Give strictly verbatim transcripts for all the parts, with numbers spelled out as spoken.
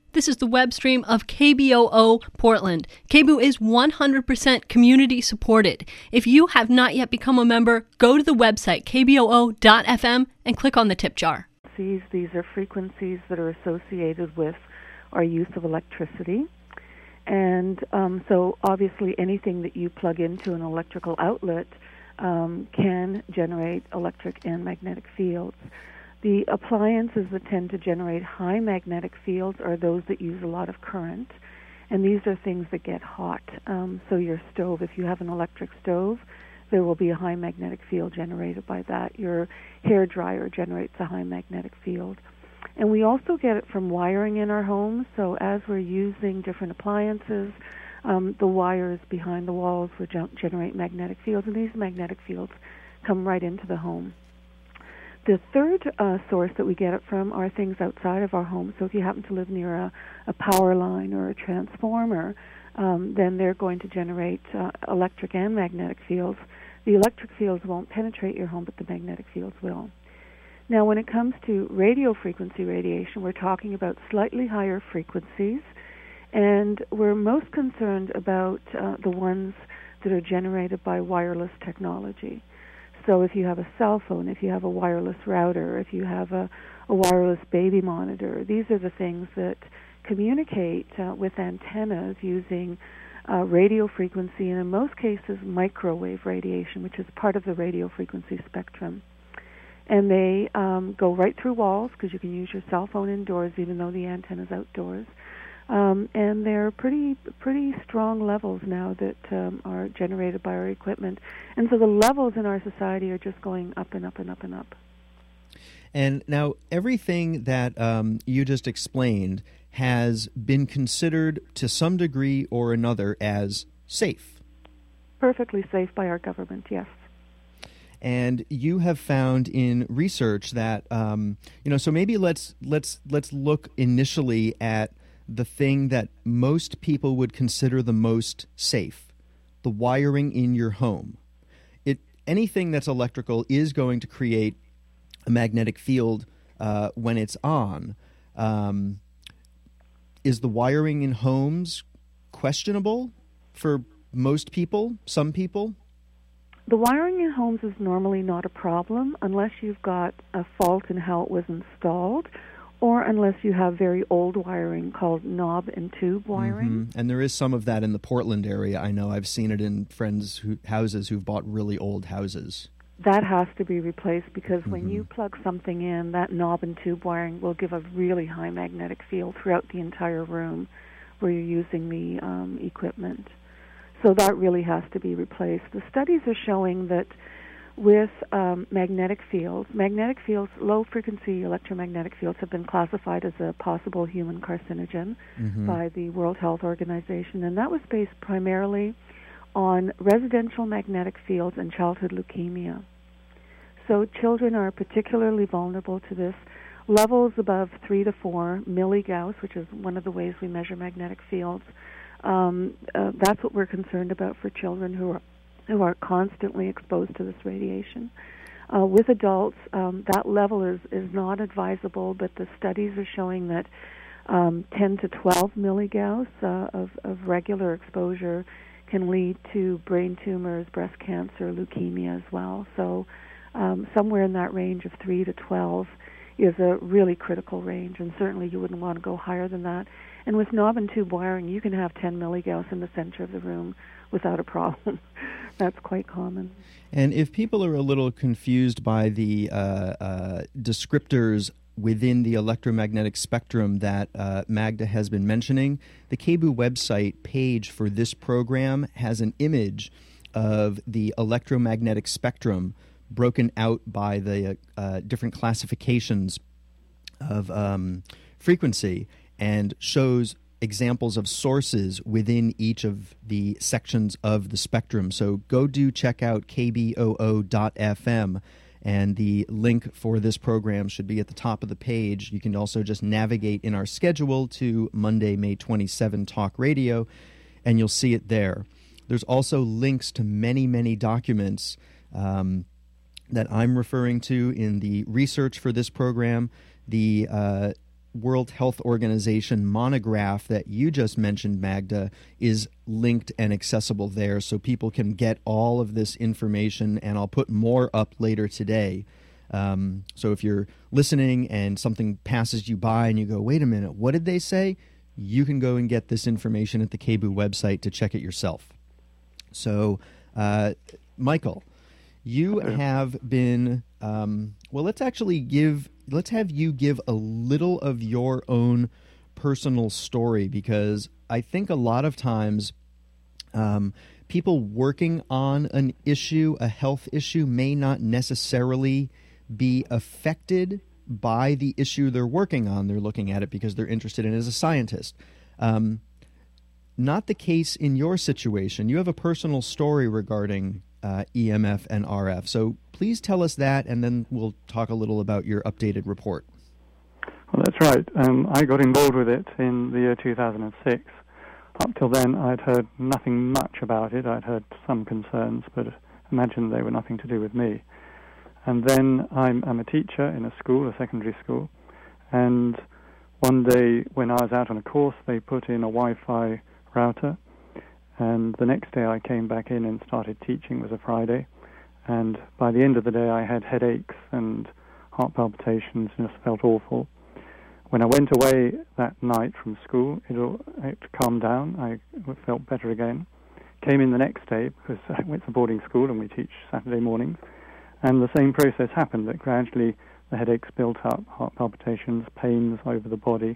This is the web stream of K B O O Portland. K B O O is one hundred percent community supported. If you have not yet become a member, go to the website k b o o dot f m and click on the tip jar. These are frequencies that are associated with our use of electricity. And um, so obviously anything that you plug into an electrical outlet um, can generate electric and magnetic fields. The appliances that tend to generate high magnetic fields are those that use a lot of current, and these are things that get hot. Um, so your stove, if you have an electric stove, there will be a high magnetic field generated by that. Your hair dryer generates a high magnetic field. And we also get it from wiring in our homes, so as we're using different appliances, um, the wires behind the walls will generate magnetic fields, and these magnetic fields come right into the home. The third uh, source that we get it from are things outside of our home. So if you happen to live near a, a power line or a transformer, um, then they're going to generate uh, electric and magnetic fields. The electric fields won't penetrate your home, but the magnetic fields will. Now, when it comes to radio frequency radiation, we're talking about slightly higher frequencies, and we're most concerned about uh, the ones that are generated by wireless technology. So if you have a cell phone, if you have a wireless router, if you have a, a wireless baby monitor, these are the things that communicate uh, with antennas using uh, radio frequency and in most cases microwave radiation, which is part of the radio frequency spectrum. And they um, go right through walls because you can use your cell phone indoors even though the antenna's outdoors. Um, and they're pretty pretty strong levels now that um, are generated by our equipment. And so the levels in our society are just going up and up and up and up. And now everything that um, you just explained has been considered to some degree or another as safe. Perfectly safe by our government, yes. And you have found in research that, um, you know, so maybe let's let's let's look initially at the thing that most people would consider the most safe, the wiring in your home. It anything that's electrical is going to create a magnetic field uh, when it's on. Um, is the wiring in homes questionable for most people, some people? The wiring in homes is normally not a problem unless you've got a fault in how it was installed, or unless you have very old wiring called knob and tube wiring. Mm-hmm. And there is some of that in the Portland area. I know I've seen it in friends' who, houses who've bought really old houses. That has to be replaced because mm-hmm. when you plug something in, that knob and tube wiring will give a really high magnetic field throughout the entire room where you're using the um, equipment. So that really has to be replaced. The studies are showing that with um, magnetic fields, magnetic fields, low-frequency electromagnetic fields have been classified as a possible human carcinogen mm-hmm. by the World Health Organization, and that was based primarily on residential magnetic fields and childhood leukemia. So children are particularly vulnerable to this. Levels above three to four milligauss, which is one of the ways we measure magnetic fields, um, uh, that's what we're concerned about for children who are who are constantly exposed to this radiation. Uh, with adults, um, that level is, is not advisable, but the studies are showing that um, ten to twelve milligauss uh, of, of regular exposure can lead to brain tumors, breast cancer, leukemia as well. So um, somewhere in that range of three to twelve is a really critical range, and certainly you wouldn't want to go higher than that. And with knob and tube wiring, you can have ten milligauss in the center of the room without a problem. That's quite common. And if people are a little confused by the uh, uh, descriptors within the electromagnetic spectrum that uh, Magda has been mentioning, the K B O O website page for this program has an image of the electromagnetic spectrum broken out by the uh, different classifications of um, frequency and shows examples of sources within each of the sections of the spectrum. So go do check out k b o o dot f m, and the link for this program should be at the top of the page. You can also just navigate in our schedule to Monday, May twenty-seventh Talk Radio, and you'll see it there. There's also links to many, many documents um, that I'm referring to in the research for this program. The uh, World Health Organization monograph that you just mentioned, Magda, is linked and accessible there, so people can get all of this information, and I'll put more up later today. Um, so if you're listening and something passes you by and you go, wait a minute, what did they say? You can go and get this information at the K B O O website to check it yourself. So, uh, Michael, you have been, um, well, let's actually give, let's have you give a little of your own personal story, because I think a lot of times um, people working on an issue, a health issue, may not necessarily be affected by the issue they're working on. They're looking at it because they're interested in it as a scientist. Um, not the case in your situation. You have a personal story regarding uh, E M F and R F. So please tell us that, and then we'll talk a little about your updated report. Well, that's right. Um, I got involved with it in the year two thousand six. Up till then, I'd heard nothing much about it. I'd heard some concerns, but imagined they were nothing to do with me. And then I'm, I'm a teacher in a school, a secondary school, and one day when I was out on a course, they put in a Wi-Fi router, and the next day I came back in and started teaching. It was a Friday, and by the end of the day I had headaches and heart palpitations and just felt awful. When I went away that night from school, it, all, it calmed down. I felt better again. Came in the next day because I went to boarding school and we teach Saturday mornings. And the same process happened, that gradually the headaches built up, heart palpitations, pains over the body.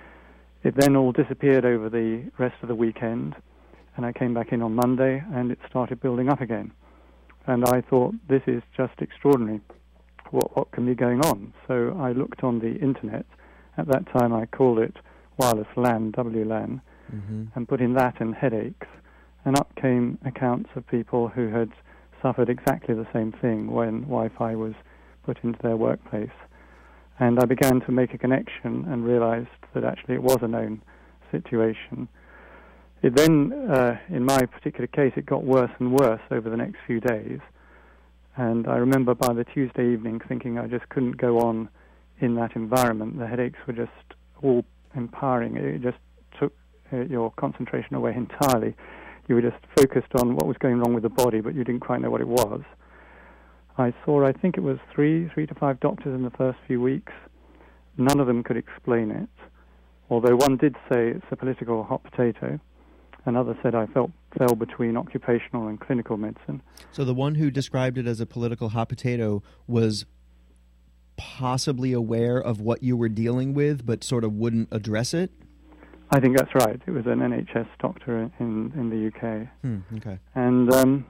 It then all disappeared over the rest of the weekend, and I came back in on Monday, and it started building up again. And I thought, this is just extraordinary. What, what can be going on? So I looked on the internet. At that time, I called it wireless LAN, W LAN, mm-hmm. and put in that and headaches, and up came accounts of people who had suffered exactly the same thing when Wi-Fi was put into their workplace. And I began to make a connection and realized that actually it was a known situation. It then, uh, in my particular case, it got worse and worse over the next few days. And I remember by the Tuesday evening thinking I just couldn't go on in that environment. The headaches were just all empowering. It just took uh, your concentration away entirely. You were just focused on what was going wrong with the body, but you didn't quite know what it was. I saw, I think it was three, three to five doctors in the first few weeks. None of them could explain it, although one did say it's a political hot potato. Another said I felt fell between occupational and clinical medicine. So the one who described it as a political hot potato was possibly aware of what you were dealing with, but sort of wouldn't address it? I think that's right. It was an N H S doctor in, in the U K. Hmm, okay. And um,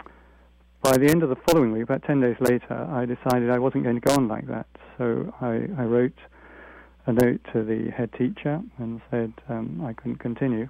by the end of the following week, about ten days later, I decided I wasn't going to go on like that. So I, I wrote a note to the head teacher and said um, I couldn't continue.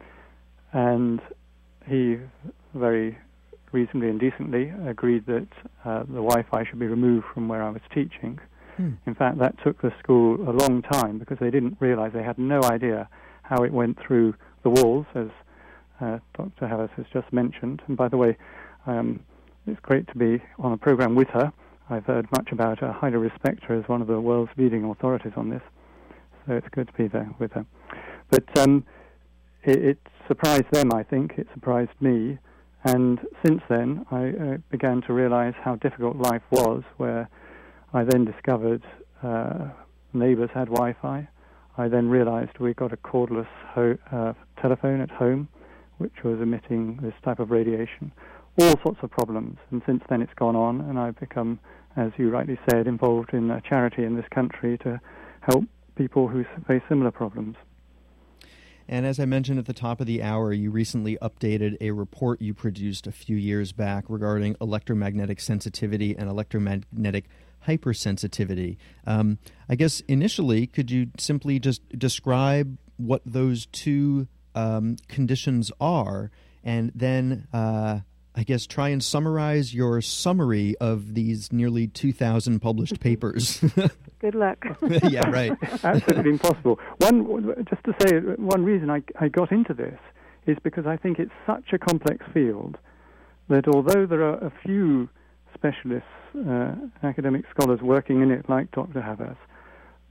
And he very reasonably and decently agreed that uh, the Wi-Fi should be removed from where I was teaching. Hmm. In fact, that took the school a long time because they didn't realize, they had no idea how it went through the walls, as uh, Doctor Harris has just mentioned. And by the way, um, it's great to be on a program with her. I've heard much about her, highly respect her as one of the world's leading authorities on this. So it's good to be there with her. But um, it, it surprised them, I think. It surprised me. And since then, I uh, began to realize how difficult life was, where I then discovered uh, neighbors had Wi-Fi. I then realized we got a cordless ho- uh, telephone at home, which was emitting this type of radiation. All sorts of problems. And since then it's gone on, and I've become, as you rightly said, involved in a charity in this country to help people who face similar problems. And as I mentioned at the top of the hour, you recently updated a report you produced a few years back regarding electromagnetic sensitivity and electromagnetic hypersensitivity. Um, I guess initially, could you simply just describe what those two um, conditions are, and then uh, I guess try and summarize your summary of these nearly two thousand published papers? Good luck. Yeah, right. Absolutely impossible. One, just to say, one reason I, I got into this is because I think it's such a complex field that although there are a few specialists, uh, academic scholars working in it like Doctor Havas,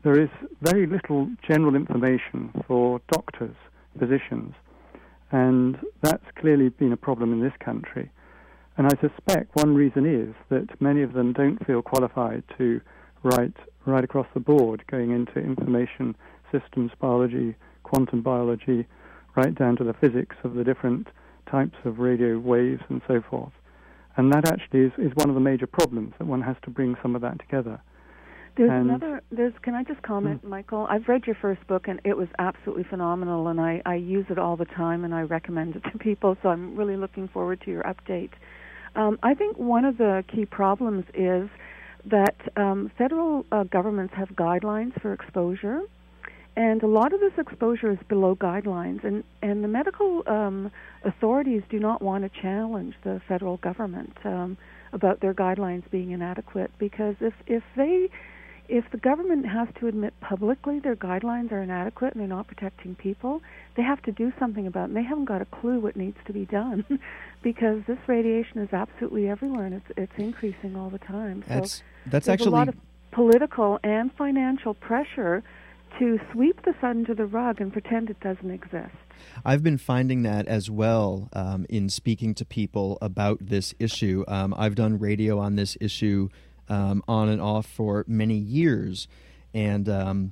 there is very little general information for doctors, physicians, and that's clearly been a problem in this country. And I suspect one reason is that many of them don't feel qualified to write right across the board, going into information systems biology, quantum biology, right down to the physics of the different types of radio waves and so forth. And that actually is, is one of the major problems, that one has to bring some of that together. There's and, another, there's, can I just comment, hmm. Michael? I've read your first book, and it was absolutely phenomenal, and I, I use it all the time, and I recommend it to people, so I'm really looking forward to your update. Um, I think one of the key problems is that um, federal uh, governments have guidelines for exposure, and a lot of this exposure is below guidelines, and, and the medical um, authorities do not want to challenge the federal government um, about their guidelines being inadequate, because if, if they if the government has to admit publicly their guidelines are inadequate and they're not protecting people, they have to do something about it, and they haven't got a clue what needs to be done because this radiation is absolutely everywhere, and it's it's increasing all the time. So that's that's there's actually a lot of political and financial pressure to sweep this under the rug and pretend it doesn't exist. I've been finding that as well um, in speaking to people about this issue. Um, I've done radio on this issue um, on and off for many years, and um,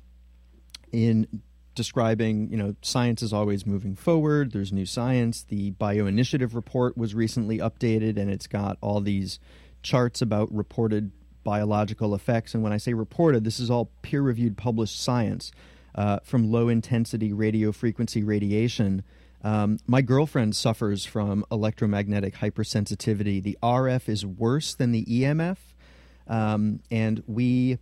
in describing, you know, science is always moving forward. There's new science. The Bioinitiative report was recently updated, and it's got all these charts about reported biological effects. And when I say reported, this is all peer-reviewed published science uh, from low-intensity radio frequency radiation. Um, my girlfriend suffers from electromagnetic hypersensitivity. The R F is worse than the E M F, um, and we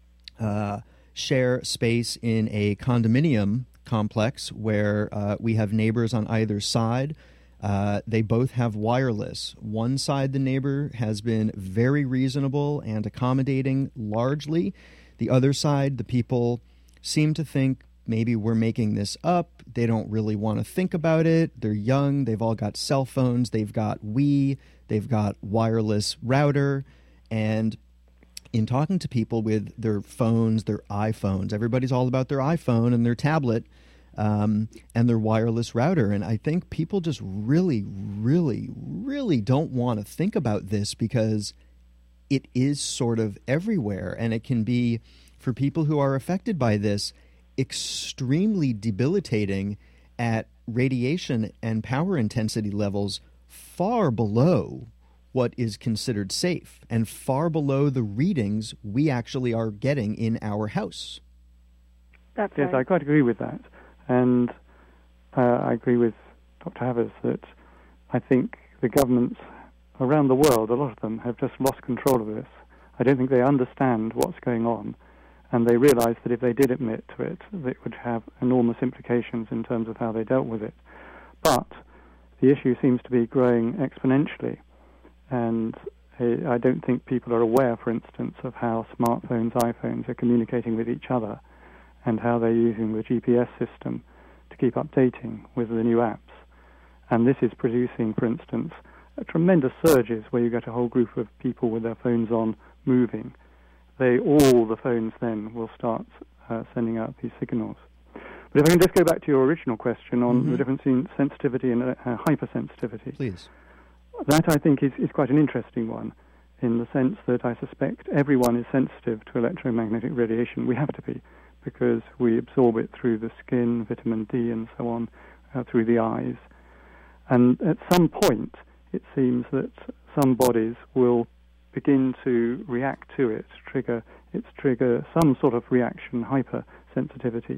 uh, share space in a condominium complex where uh, we have neighbors on either side. Uh, they both have wireless. One side, the neighbor, has been very reasonable and accommodating largely. The other side, the people seem to think maybe we're making this up. They don't really want to think about it. They're young. They've all got cell phones. They've got Wii. They've got wireless router. And in talking to people with their phones, their iPhones, everybody's all about their iPhone and their tablet. Um, and their wireless router. And I think people just really, really, really don't want to think about this because it is sort of everywhere. And it can be, for people who are affected by this, extremely debilitating at radiation and power intensity levels far below what is considered safe and far below the readings we actually are getting in our house. That's yes, right. I quite agree with that. And uh, I agree with Doctor Havers that I think the governments around the world, a lot of them, have just lost control of this. I don't think they understand what's going on, and they realize that if they did admit to it, it would have enormous implications in terms of how they dealt with it. But the issue seems to be growing exponentially, and I don't think people are aware, for instance, of how smartphones, iPhones are communicating with each other, and how they're using the G P S system to keep updating with the new apps. And this is producing, for instance, tremendous surges where you get a whole group of people with their phones on moving. They, all the phones then will start uh, sending out these signals. But if I can just go back to your original question on mm-hmm. the difference in sensitivity and uh, hypersensitivity. Please. That, I think, is, is quite an interesting one, in the sense that I suspect everyone is sensitive to electromagnetic radiation. We have to be, because we absorb it through the skin, vitamin D and so on, uh, through the eyes. And at some point, it seems that some bodies will begin to react to it, trigger its trigger some sort of reaction, hypersensitivity.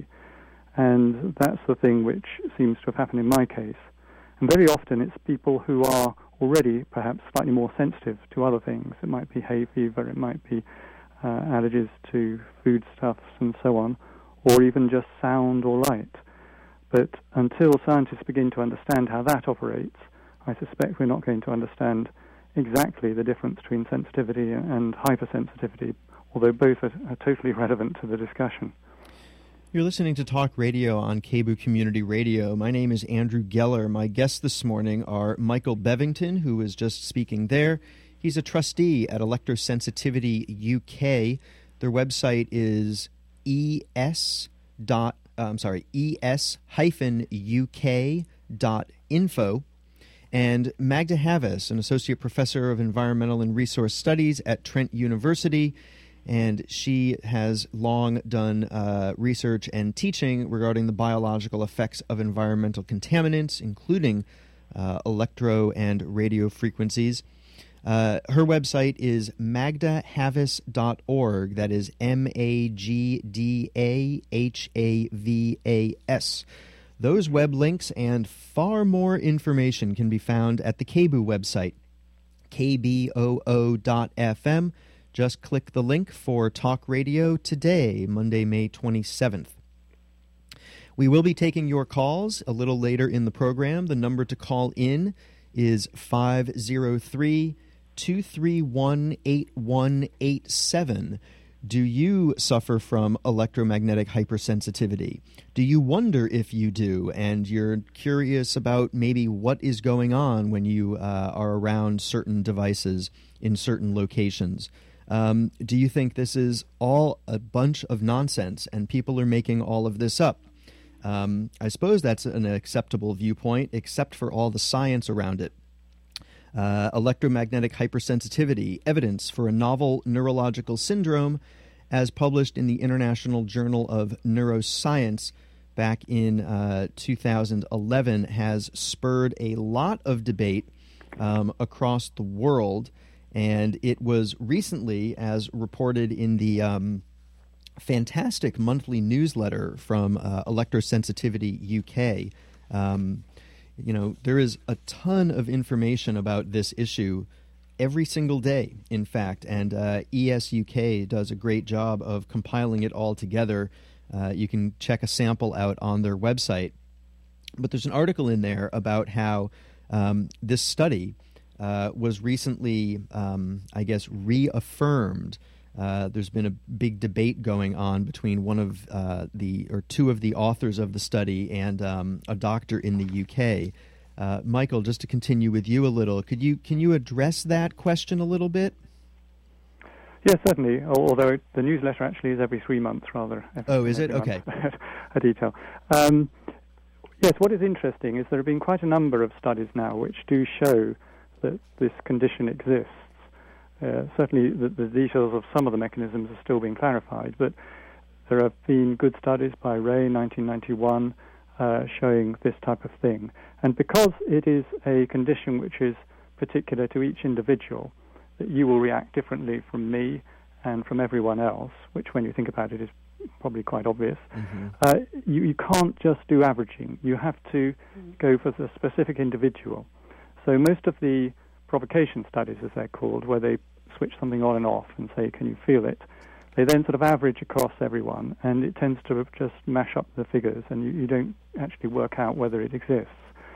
And that's the thing which seems to have happened in my case. And very often it's people who are already perhaps slightly more sensitive to other things. It might be hay fever, it might be Uh, allergies to foodstuffs and so on, or even just sound or light. But until scientists begin to understand how that operates, I suspect we're not going to understand exactly the difference between sensitivity and hypersensitivity, although both are, are totally relevant to the discussion. You're listening to Talk Radio on K B O O Community Radio. My name is Andrew Geller. My guests this morning are Michael Bevington, who was just speaking there. He's a trustee at Electrosensitivity U K. Their website is es dot uh, I'm sorry es hyphen uk dot info. And Magda Havas, an associate professor of environmental and resource studies at Trent University, and she has long done uh, research and teaching regarding the biological effects of environmental contaminants, including uh, electro and radio frequencies. Uh, her website is magda havas dot org. That is M A G D A H A V A S. Those web links and far more information can be found at the K B O O website, K B O O dot F M. Just click the link for Talk Radio today, Monday, May twenty-seventh. We will be taking your calls a little later in the program. The number to call in is five oh three, two three one, eight one eight seven. Do you suffer from electromagnetic hypersensitivity? Do you wonder if you do, and you're curious about maybe what is going on when you uh, are around certain devices in certain locations? Um, do you think this is all a bunch of nonsense and people are making all of this up? Um, I suppose that's an acceptable viewpoint, except for all the science around it. Uh, electromagnetic hypersensitivity, evidence for a novel neurological syndrome, as published in the International Journal of Neuroscience back in uh, two thousand eleven, has spurred a lot of debate um, across the world, and it was recently, as reported in the um, fantastic monthly newsletter from uh, Electrosensitivity U K, um, you know, there is a ton of information about this issue every single day, in fact, and uh, E S U K does a great job of compiling it all together. Uh, you can check a sample out on their website. But there's an article in there about how um, this study uh, was recently, um, I guess, reaffirmed. Uh, there's been a big debate going on between one of uh, the, or two of the authors of the study and um, a doctor in the U K. Uh, Michael, just to continue with you a little, could you can you address that question a little bit? Yes, certainly, although the newsletter actually is every three months rather. Oh, is it? Okay. A detail. Um, yes, what is interesting is there have been quite a number of studies now which do show that this condition exists. Uh, certainly the, the details of some of the mechanisms are still being clarified, but there have been good studies by Ray in nineteen ninety-one uh, showing this type of thing. And because it is a condition which is particular to each individual, that you will react differently from me and from everyone else, which when you think about it is probably quite obvious, mm-hmm. uh, you, you can't just do averaging. You have to mm-hmm. go for the specific individual. So most of the provocation studies, as they're called, where they switch something on and off and say, can you feel it? They then sort of average across everyone, and it tends to just mash up the figures, and you, you don't actually work out whether it exists.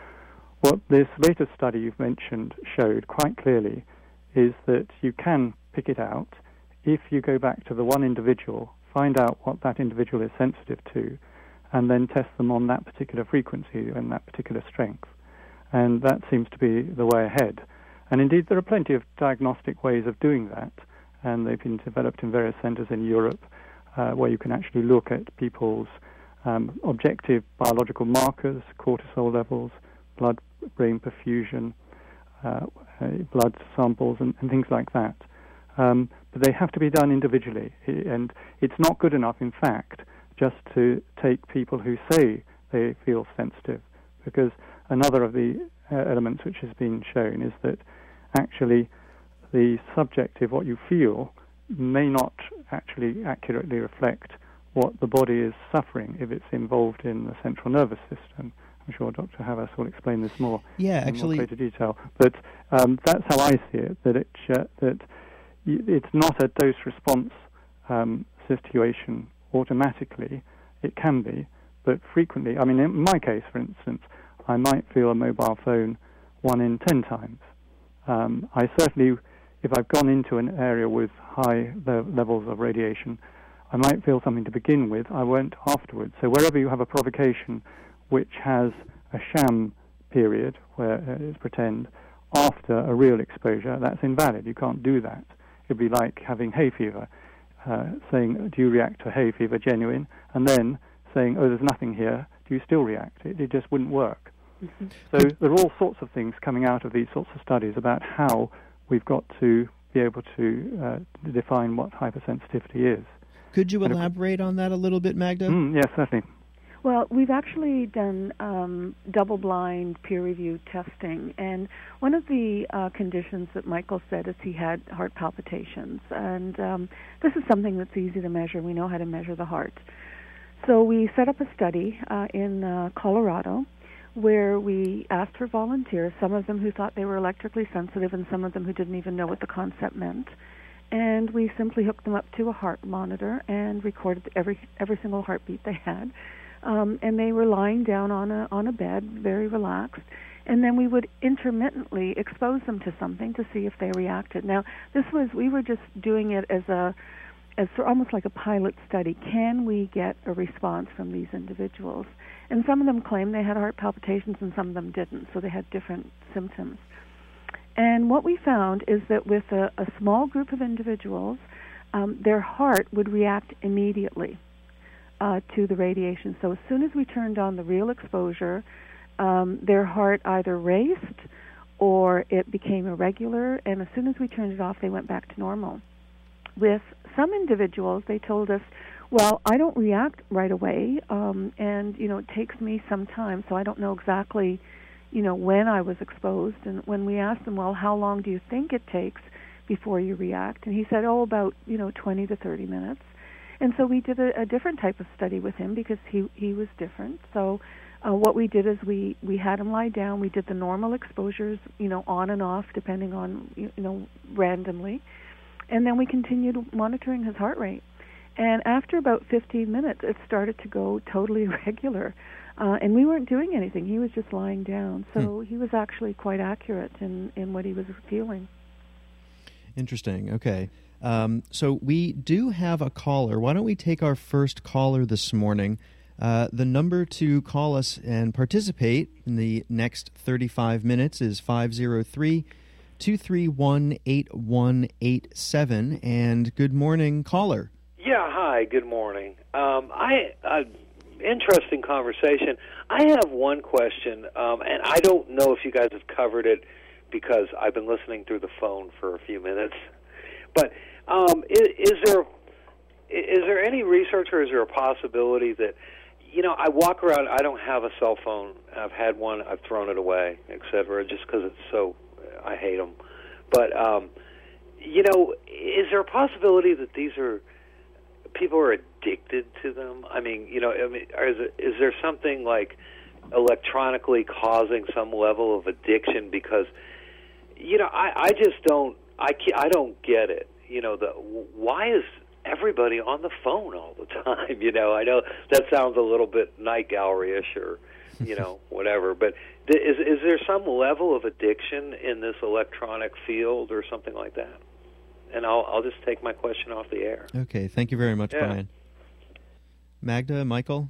What this latest study you've mentioned showed quite clearly is that you can pick it out if you go back to the one individual, find out what that individual is sensitive to, and then test them on that particular frequency and that particular strength. And that seems to be the way ahead. And indeed, there are plenty of diagnostic ways of doing that, and they've been developed in various centres in Europe uh, where you can actually look at people's um, objective biological markers, cortisol levels, blood-brain perfusion, uh, uh, blood samples, and, and things like that. Um, but they have to be done individually, and it's not good enough, in fact, just to take people who say they feel sensitive, because another of the uh, elements which has been shown is that actually the subjective, what you feel, may not actually accurately reflect what the body is suffering if it's involved in the central nervous system. I'm sure Doctor Havas will explain this more yeah, in actually, more greater detail. But um, that's how I see it, that, it, uh, that it's not a dose-response um, situation automatically. It can be, but frequently, I mean, in my case, for instance, I might feel a mobile phone one in ten times. Um, I certainly, if I've gone into an area with high le- levels of radiation, I might feel something to begin with. I won't afterwards. So wherever you have a provocation which has a sham period, where uh, it's pretend, after a real exposure, that's invalid. You can't do that. It'd be like having hay fever. uh, saying, do you react to hay fever genuine? And then saying, oh, there's nothing here, do you still react? It, it just wouldn't work. Mm-hmm. So there are all sorts of things coming out of these sorts of studies about how we've got to be able to uh, define what hypersensitivity is. Could you and elaborate on that a little bit, Magda? Mm, yes, certainly. Well, we've actually done um, double-blind, peer-reviewed testing, and one of the uh, conditions that Michael said is he had heart palpitations, and um, this is something that's easy to measure. We know how to measure the heart. So we set up a study uh, in uh, Colorado where we asked for volunteers, some of them who thought they were electrically sensitive and some of them who didn't even know what the concept meant. And we simply hooked them up to a heart monitor and recorded every every single heartbeat they had. Um, and they were lying down on a on a bed, very relaxed. And then we would intermittently expose them to something to see if they reacted. Now, this was we were just doing it as a as for almost like a pilot study. Can we get a response from these individuals? And some of them claimed they had heart palpitations, and some of them didn't. So they had different symptoms. And what we found is that with a, a small group of individuals, um, their heart would react immediately uh, to the radiation. So as soon as we turned on the real exposure, um, their heart either raced or it became irregular, and as soon as we turned it off, they went back to normal. With some individuals, they told us, well, I don't react right away, um, and, you know, it takes me some time, so I don't know exactly you know, when I was exposed. And when we asked him, well, how long do you think it takes before you react? And he said, oh, about, you know, twenty to thirty minutes. And so we did a, a different type of study with him because he, he was different. So uh, what we did is we, we had him lie down. We did the normal exposures, you know, on and off, depending on, you know, randomly. And then we continued monitoring his heart rate. And after about fifteen minutes, it started to go totally irregular. Uh, and we weren't doing anything. He was just lying down. So hmm. he was actually quite accurate in, in what he was feeling. Interesting. Okay. Um, so we do have a caller. Why don't we take our first caller this morning? Uh, the number to call us and participate in the next thirty-five minutes is five oh three, two three one, eight one eight seven. And good morning, caller. Yeah, hi, good morning. Um, I... I Interesting conversation. I have one question, um, and I don't know if you guys have covered it because I've been listening through the phone for a few minutes. But um, is, is there is there any research or is there a possibility that, you know, I walk around, I don't have a cell phone. I've had one, I've thrown it away, et cetera, just because it's so, I hate them. But, um, you know, is there a possibility that these are, people are addicted to them? I mean, you know, I mean, is, it, is there something like electronically causing some level of addiction? Because, you know, I, I just don't, I can't, I don't get it. You know, the why is everybody on the phone all the time? You know, I know that sounds a little bit night gallery-ish or, you know, whatever. But is is there some level of addiction in this electronic field or something like that? And I'll I'll just take my question off the air. Okay, thank you very much, yeah. Brian. Magda, Michael?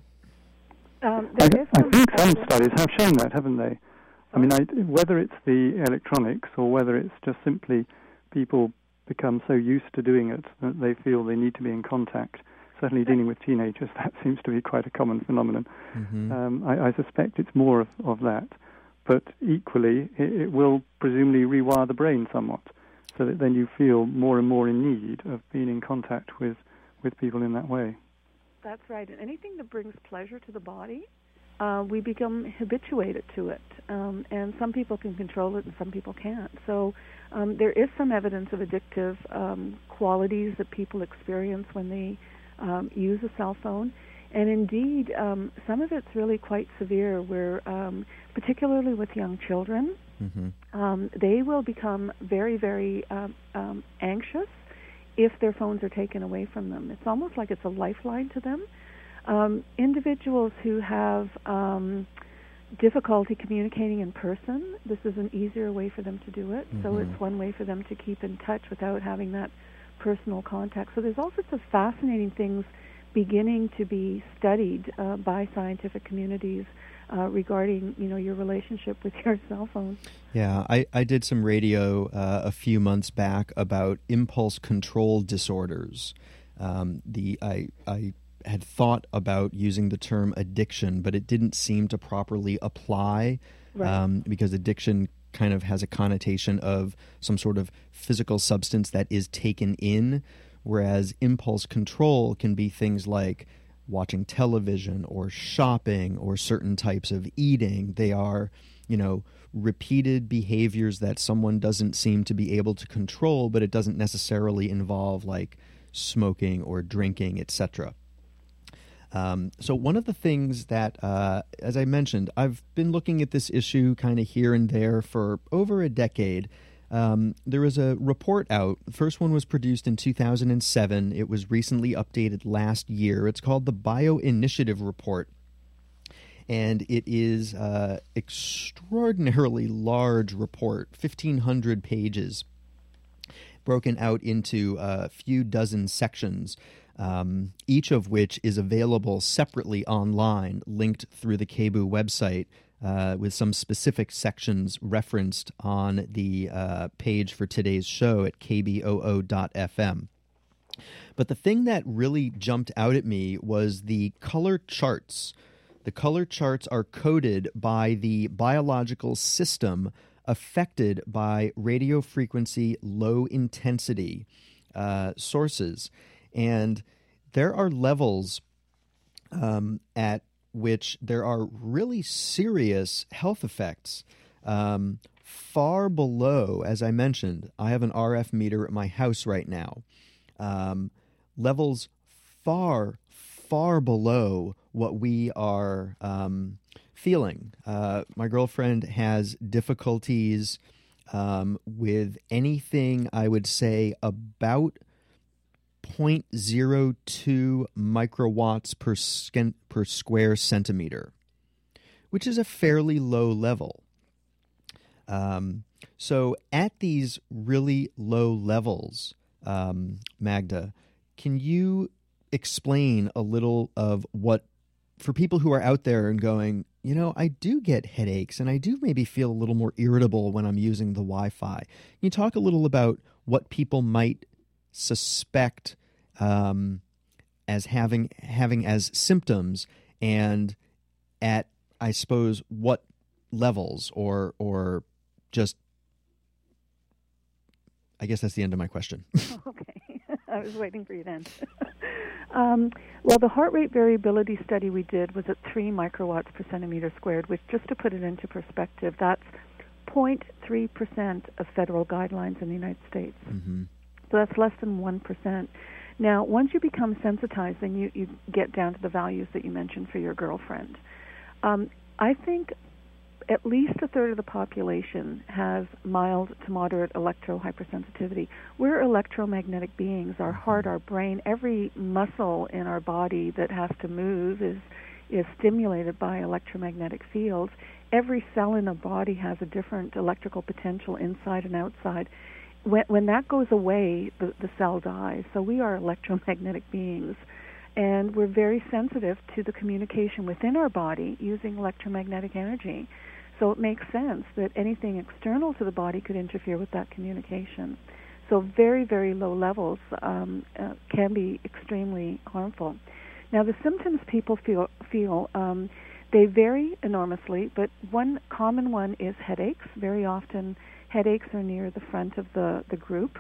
Um, I, I think some studies have shown that, haven't they? I mean, I, whether it's the electronics or whether it's just simply people become so used to doing it that they feel they need to be in contact. Certainly dealing with teenagers, that seems to be quite a common phenomenon. Mm-hmm. Um, I, I suspect it's more of, of that. But equally, it, it will presumably rewire the brain somewhat, so that then you feel more and more in need of being in contact with, with people in that way. That's right. And anything that brings pleasure to the body, uh, we become habituated to it. Um, and some people can control it and some people can't. So um, there is some evidence of addictive um, qualities that people experience when they um, use a cell phone. And indeed, um, some of it's really quite severe, where um, particularly with young children, mm-hmm. um, they will become very, very um, um, anxious if their phones are taken away from them. It's almost like it's a lifeline to them. Um, individuals who have um, difficulty communicating in person, this is an easier way for them to do it. Mm-hmm. So it's one way for them to keep in touch without having that personal contact. So there's all sorts of fascinating things beginning to be studied uh, by scientific communities uh, regarding, you know, your relationship with your cell phone. Yeah, I, I did some radio uh, a few months back about impulse control disorders. Um, the I I had thought about using the term addiction, but it didn't seem to properly apply Right. um, because addiction kind of has a connotation of some sort of physical substance that is taken in, whereas impulse control can be things like watching television or shopping or certain types of eating. They are, you know, repeated behaviors that someone doesn't seem to be able to control, but it doesn't necessarily involve like smoking or drinking, et cetera. Um, so one of the things that, uh, as I mentioned, I've been looking at this issue kind of here and there for over a decade. Um, there was a report out. The first one was produced in two thousand seven. It was recently updated last year. It's called the Bioinitiative Report. And it is an uh, extraordinarily large report, fifteen hundred pages, broken out into a few dozen sections, um, each of which is available separately online, linked through the K B U website, uh, with some specific sections referenced on the uh, page for today's show at k b o o dot f m. But the thing that really jumped out at me was the color charts. The color charts are coded by the biological system affected by radio frequency low intensity uh, sources. And there are levels um, at which there are really serious health effects. Um, far below, as I mentioned, I have an R F meter at my house right now. Um, levels far, far below what we are um, feeling. Uh, my girlfriend has difficulties um, with anything, I would say, about zero point zero two microwatts per, sken- per square centimeter, which is a fairly low level. Um, so at these really low levels, um, Magda, can you explain a little of what, for people who are out there and going, you know, I do get headaches and I do maybe feel a little more irritable when I'm using the Wi-Fi. Can you talk a little about what people might suspect um, as having having as symptoms, and at, I suppose, what levels, or or just, I guess that's the end of my question. Okay. I was waiting for you then. um, well, the heart rate variability study we did was at three microwatts per centimeter squared, which, just to put it into perspective, that's zero point three percent of federal guidelines in the United States. Mm-hmm. So that's less than one percent. Now, once you become sensitized, then you, you get down to the values that you mentioned for your girlfriend. Um, I think at least a third of the population has mild to moderate electro-hypersensitivity. We're electromagnetic beings. Our heart, our brain, every muscle in our body that has to move is is stimulated by electromagnetic fields. Every cell in a body has a different electrical potential inside and outside. When, when that goes away, the, the cell dies. So we are electromagnetic beings, and we're very sensitive to the communication within our body using electromagnetic energy. So it makes sense that anything external to the body could interfere with that communication. So very, very low levels um, uh, can be extremely harmful. Now, the symptoms people feel, feel um, they vary enormously, but one common one is headaches. Very often, headaches are near the front of the, the group.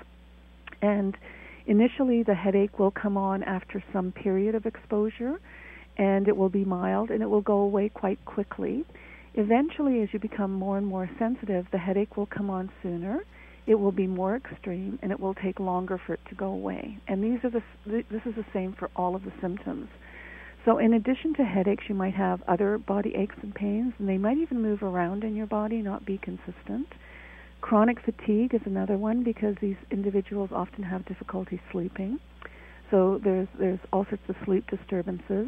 And initially, the headache will come on after some period of exposure, and it will be mild, and it will go away quite quickly. Eventually, as you become more and more sensitive, the headache will come on sooner, it will be more extreme, and it will take longer for it to go away. And these are the, this is the same for all of the symptoms. So in addition to headaches, you might have other body aches and pains, and they might even move around in your body, not be consistent. Chronic fatigue is another one, because these individuals often have difficulty sleeping. So there's there's all sorts of sleep disturbances.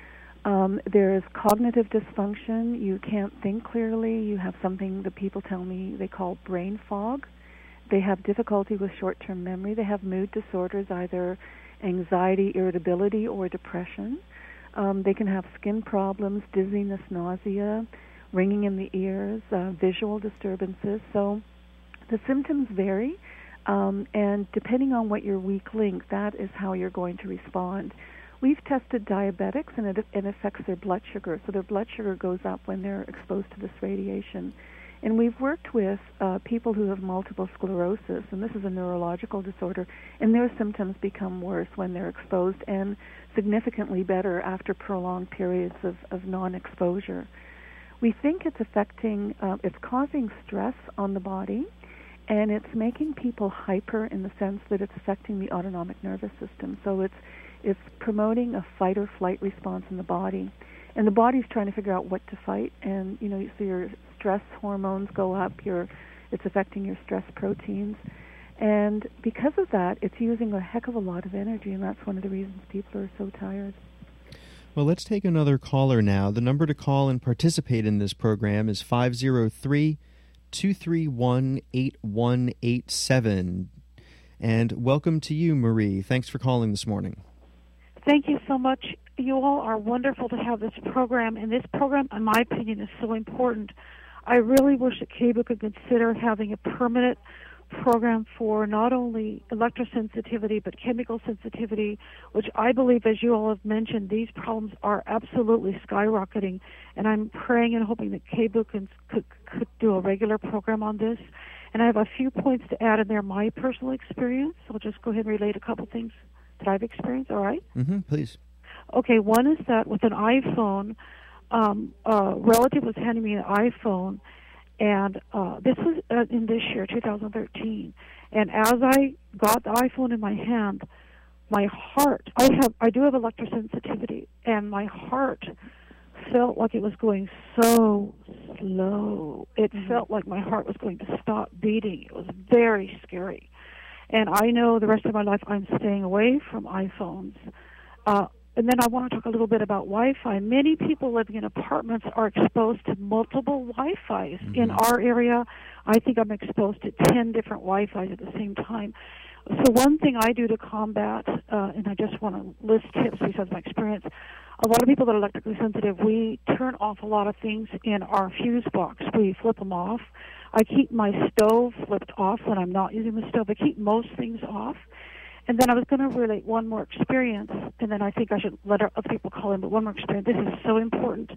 Um, there is cognitive dysfunction. You can't think clearly. You have something that people tell me they call brain fog. They have difficulty with short-term memory. They have mood disorders, either anxiety, irritability, or depression. Um, they can have skin problems, dizziness, nausea, ringing in the ears, uh, visual disturbances. So the symptoms vary. Um, and depending on what your weak link, that is how you're going to respond. We've tested diabetics, and it, it affects their blood sugar. So their blood sugar goes up when they're exposed to this radiation. And we've worked with uh, people who have multiple sclerosis, and this is a neurological disorder, and their symptoms become worse when they're exposed and significantly better after prolonged periods of, of non-exposure. We think it's affecting, uh, it's causing stress on the body, and it's making people hyper in the sense that it's affecting the autonomic nervous system. So it's it's promoting a fight or flight response in the body, and the body's trying to figure out what to fight. And you know, so your stress hormones go up. Your it's affecting your stress proteins, and because of that, it's using a heck of a lot of energy, and that's one of the reasons people are so tired. Well, let's take another caller now. The number to call and participate in this program is five oh three, two three one, eight one eight seven. And welcome to you, Marie. Thanks for calling this morning. Thank you so much. You all are wonderful to have this program, and this program, in my opinion, is so important. I really wish that K B O O could consider having a permanent program for not only electrosensitivity but chemical sensitivity, which I believe, as you all have mentioned, these problems are absolutely skyrocketing, and I'm praying and hoping that K B O O can, could, could do a regular program on this. And I have a few points to add in there, my personal experience. I'll just go ahead and relate a couple things that I've experienced, all right? Mm-hmm, please. Okay, one is that with an iPhone, um, a relative was handing me an iPhone, and uh, this was uh, in this year, two thousand thirteen. And as I got the iPhone in my hand, my heart, I have, I do have electrosensitivity, and my heart felt like it was going so slow. It mm-hmm. felt like my heart was going to stop beating. It was very scary. And I know the rest of my life I'm staying away from iPhones. Uh, and then I want to talk a little bit about Wi-Fi. Many people living in apartments are exposed to multiple Wi-Fis. Mm-hmm. In our area, I think I'm exposed to ten different Wi-Fis at the same time. So one thing I do to combat, uh, and I just want to list tips because of my experience, a lot of people that are electrically sensitive, we turn off a lot of things in our fuse box. We flip them off. I keep my stove flipped off when I'm not using the stove. I keep most things off. And then I was going to relate one more experience, and then I think I should let other people call in, but one more experience. This is so important.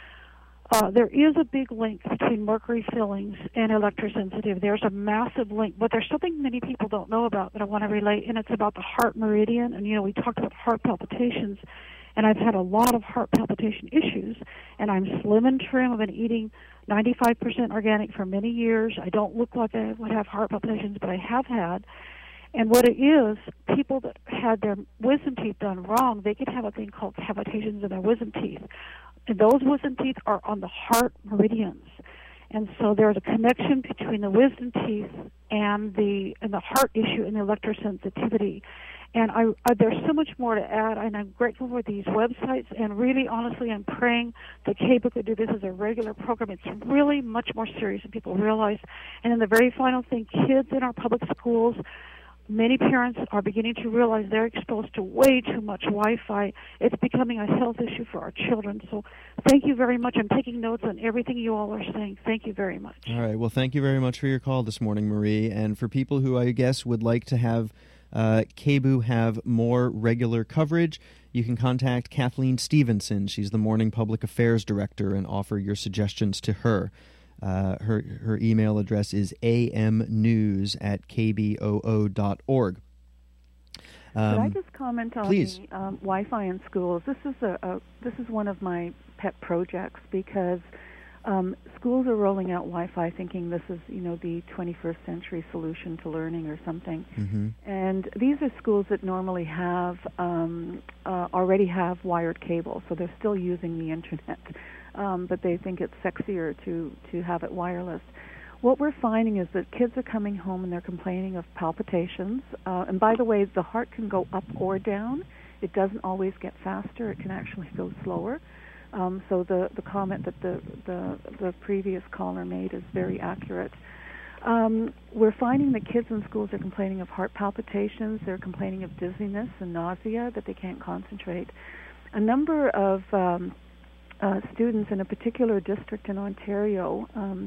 Uh, there is a big link between mercury fillings and electrosensitive. There's a massive link, but there's something many people don't know about that I want to relate, and it's about the heart meridian. And, you know, we talked about heart palpitations, and I've had a lot of heart palpitation issues, and I'm slim and trim. I've been eating ninety-five percent organic for many years. I don't look like I would have heart palpitations, but I have had. And what it is, people that had their wisdom teeth done wrong, they could have a thing called cavitations in their wisdom teeth. And those wisdom teeth are on the heart meridians. And so there's a connection between the wisdom teeth and the and the heart issue and the electrosensitivity. And I, I, there's so much more to add, and I'm grateful for these websites. And really, honestly, I'm praying that K B O O could do this as a regular program. It's really much more serious than people realize. And then the very final thing, kids in our public schools, many parents are beginning to realize they're exposed to way too much Wi-Fi. It's becoming a health issue for our children. So thank you very much. I'm taking notes on everything you all are saying. Thank you very much. All right. Well, thank you very much for your call this morning, Marie. And for people who I guess would like to have uh, K B O O have more regular coverage, you can contact Kathleen Stevenson. She's the Morning Public Affairs Director, and offer your suggestions to her. Uh, her her email address is amnews at k b o o dot org. Um, Could I just comment on please. the um, Wi-Fi in schools? This is a, a this is one of my pet projects because um, schools are rolling out Wi-Fi, thinking this is you know the twenty-first century solution to learning or something. Mm-hmm. And these are schools that normally have um, uh, already have wired cable, so they're still using the internet. Um, but they think it's sexier to, to have it wireless. What we're finding is that kids are coming home and they're complaining of palpitations. Uh, and by the way, the heart can go up or down. It doesn't always get faster. It can actually go slower. Um, so the, the comment that the, the, the previous caller made is very accurate. Um, we're finding that kids in schools are complaining of heart palpitations. They're complaining of dizziness and nausea, that they can't concentrate. A number of... Um, Uh, students in a particular district in Ontario, um,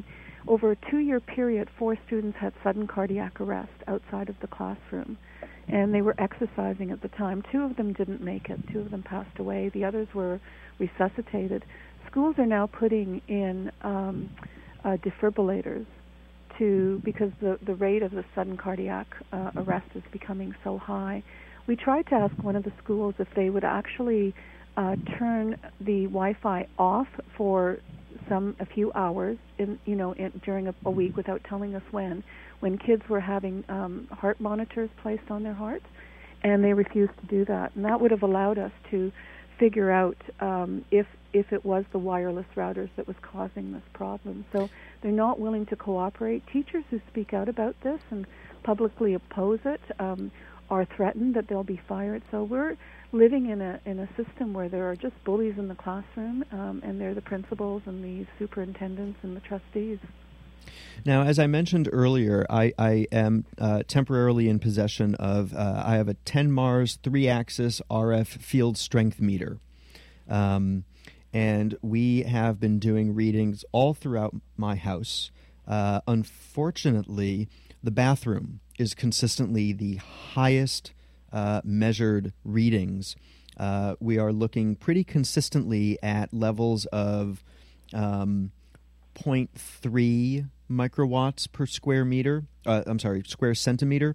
over a two-year period, four students had sudden cardiac arrest outside of the classroom, and they were exercising at the time. Two of them didn't make it. Two of them passed away. The others were resuscitated. Schools are now putting in um, uh, defibrillators to because the, the rate of the sudden cardiac uh, arrest is becoming so high. We tried to ask one of the schools if they would actually uh, turn the Wi-Fi off for some a few hours in you know in, during a, a week without telling us when when kids were having um, heart monitors placed on their hearts, and they refused to do that. And that would have allowed us to figure out um, if if it was the wireless routers that was causing this problem. So they're not willing to cooperate. Teachers who speak out about this and publicly oppose it um, are threatened that they'll be fired. So we're living in a in a system where there are just bullies in the classroom, um, and they're the principals and the superintendents and the trustees. Now, as I mentioned earlier, I, I am uh, temporarily in possession of, uh, I have a ten Mars three-axis R F field strength meter. Um, and we have been doing readings all throughout my house. Uh, unfortunately, the bathroom is consistently the highest uh, measured readings. Uh, we are looking pretty consistently at levels of um, zero point three microwatts per square meter. Uh, I'm sorry, square centimeter.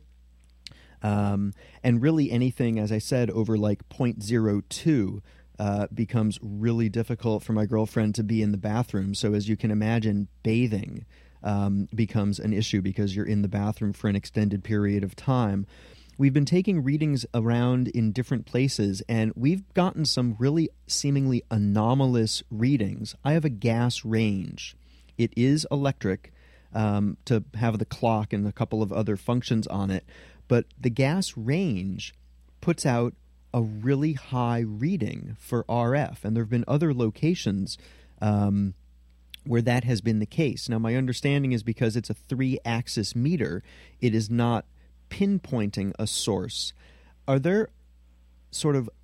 Um, and really anything, as I said, over like zero point zero two uh, becomes really difficult for my girlfriend to be in the bathroom. So as you can imagine, bathing um, becomes an issue because you're in the bathroom for an extended period of time. We've been taking readings around in different places, and we've gotten some really seemingly anomalous readings. I have a gas range. It is electric um, to have the clock and a couple of other functions on it, but the gas range puts out a really high reading for R F, and there have been other locations um, where that has been the case. Now, my understanding is because it's a three-axis meter, it is not pinpointing a source. Are there sort of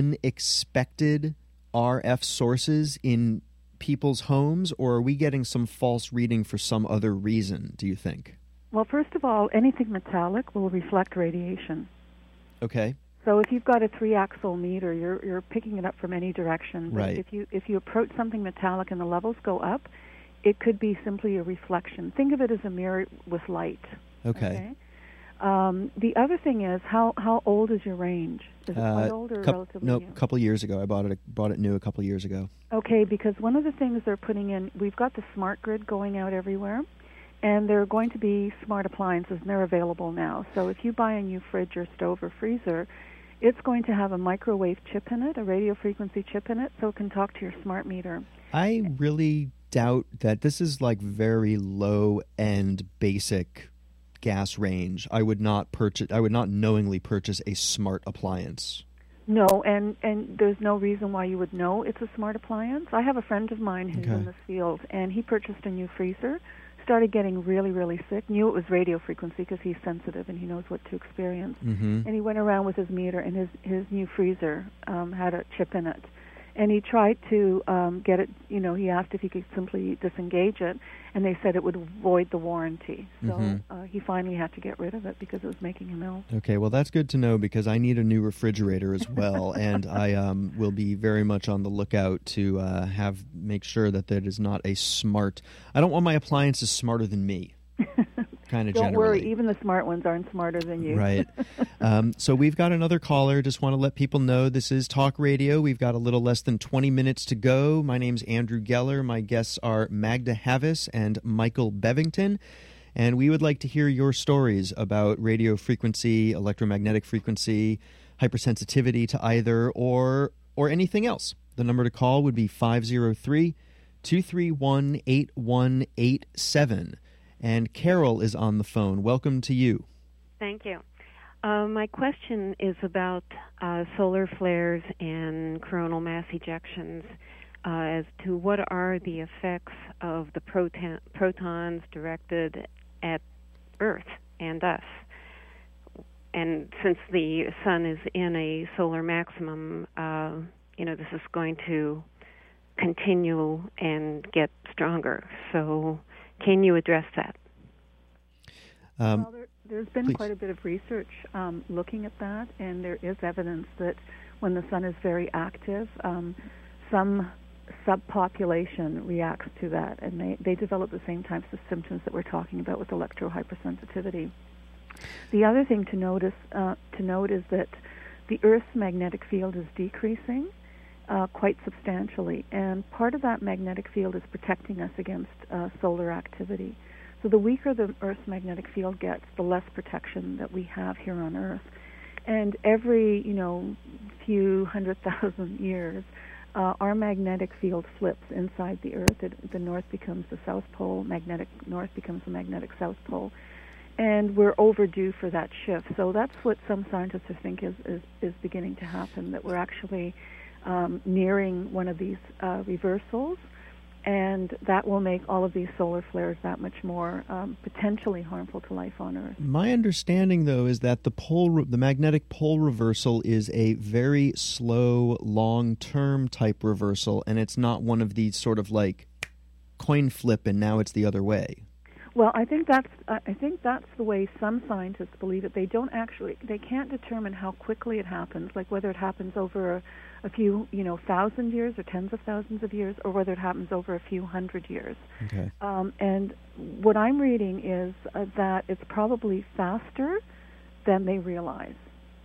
unexpected R F sources in people's homes, or are we getting some false reading for some other reason, do you think? Well, first of all, anything metallic will reflect radiation. Okay. So if you've got a three-axle meter, you're you're picking it up from any direction. But right. If you if you approach something metallic and the levels go up, it could be simply a reflection. Think of it as a mirror with light. Okay. okay? Um, the other thing is, how, how old is your range? Is it uh, quite old or couple, relatively no, new? No, a couple years ago. I bought it bought it new a couple years ago. Okay, because one of the things they're putting in, we've got the smart grid going out everywhere, and there are going to be smart appliances, and they're available now. So if you buy a new fridge or stove or freezer, it's going to have a microwave chip in it, a radio frequency chip in it, so it can talk to your smart meter. I really doubt that this is like very low-end basic gas range. I would not purchase. I would not knowingly purchase a smart appliance. No, and, and there's no reason why you would know it's a smart appliance. I have a friend of mine who's okay. in this field, and he purchased a new freezer, started getting really, really sick, knew it was radio frequency because he's sensitive and he knows what to experience. Mm-hmm. And he went around with his meter, and his, his new freezer um, had a chip in it. And he tried to um, get it, you know, he asked if he could simply disengage it, and they said it would void the warranty. So mm-hmm. uh, he finally had to get rid of it because it was making him ill. Okay, well, that's good to know because I need a new refrigerator as well, and I um, will be very much on the lookout to uh, have make sure that that is not a smart... I don't want my appliances smarter than me. Kind of Don't generally. worry, even the smart ones aren't smarter than you. Right. Um, so we've got another caller. Just want to let people know this is Talk Radio. We've got a little less than twenty minutes to go. My name's Andrew Geller. My guests are Magda Havas and Michael Bevington. And we would like to hear your stories about radio frequency, electromagnetic frequency, hypersensitivity to either, or or anything else. The number to call would be five oh three, two three one, eight one eight seven. And Carol is on the phone. Welcome to you. Thank you. Uh, my question is about uh, solar flares and coronal mass ejections uh, as to what are the effects of the proton- protons directed at Earth and us. And since the sun is in a solar maximum, uh, you know, this is going to continue and get stronger. So Can you address that? Um, well, there, there's been please. quite a bit of research um, looking at that, and there is evidence that when the sun is very active, um, some subpopulation reacts to that, and they, they develop the same types of symptoms that we're talking about with electrohypersensitivity. The other thing to notice uh, to note is that the Earth's magnetic field is decreasing uh, quite substantially, and part of that magnetic field is protecting us against uh, solar activity. So the weaker the Earth's magnetic field gets, the less protection that we have here on Earth. And every, you know, few hundred thousand years, uh, our magnetic field flips inside the Earth. It, the North becomes the South Pole, magnetic North becomes the magnetic South Pole. And we're overdue for that shift. So that's what some scientists think is, is, is beginning to happen, that we're actually um, nearing one of these uh, reversals. And that will make all of these solar flares that much more um, potentially harmful to life on Earth. My understanding, though, is that the pole, re- the magnetic pole reversal is a very slow, long-term type reversal, and it's not one of these sort of like coin flip and now it's the other way. Well, I think that's uh, I think that's the way some scientists believe it. They don't actually, they can't determine how quickly it happens, like whether it happens over a, a few, you know, thousand years or tens of thousands of years, or whether it happens over a few hundred years. Okay. Um, and what I'm reading is uh, that it's probably faster than they realize.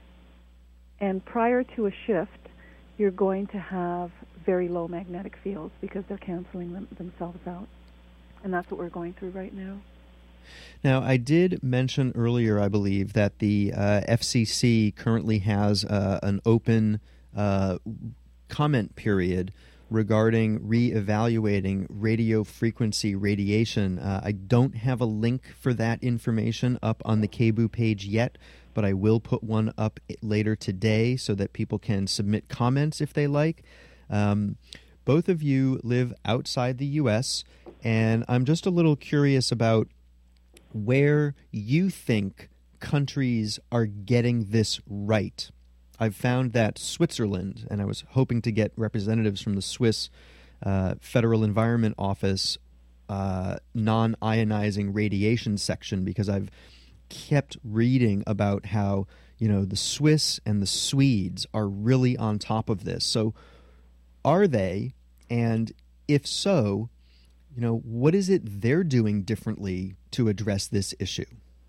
And prior to a shift, you're going to have very low magnetic fields because they're canceling them, themselves out. And that's what we're going through right now. Now, I did mention earlier, I believe, that the uh, F C C currently has uh, an open uh, comment period regarding re-evaluating radio frequency radiation. Uh, I don't have a link for that information up on the K B O O page yet, but I will put one up later today so that people can submit comments if they like. Um, both of you live outside the U S, and I'm just a little curious about where you think countries are getting this right. I've found that Switzerland, and I was hoping to get representatives from the Swiss uh, Federal Environment Office uh, non-ionizing radiation section, because I've kept reading about how, you know, the Swiss and the Swedes are really on top of this. So are they? And if so, you know, what is it they're doing differently to address this issue?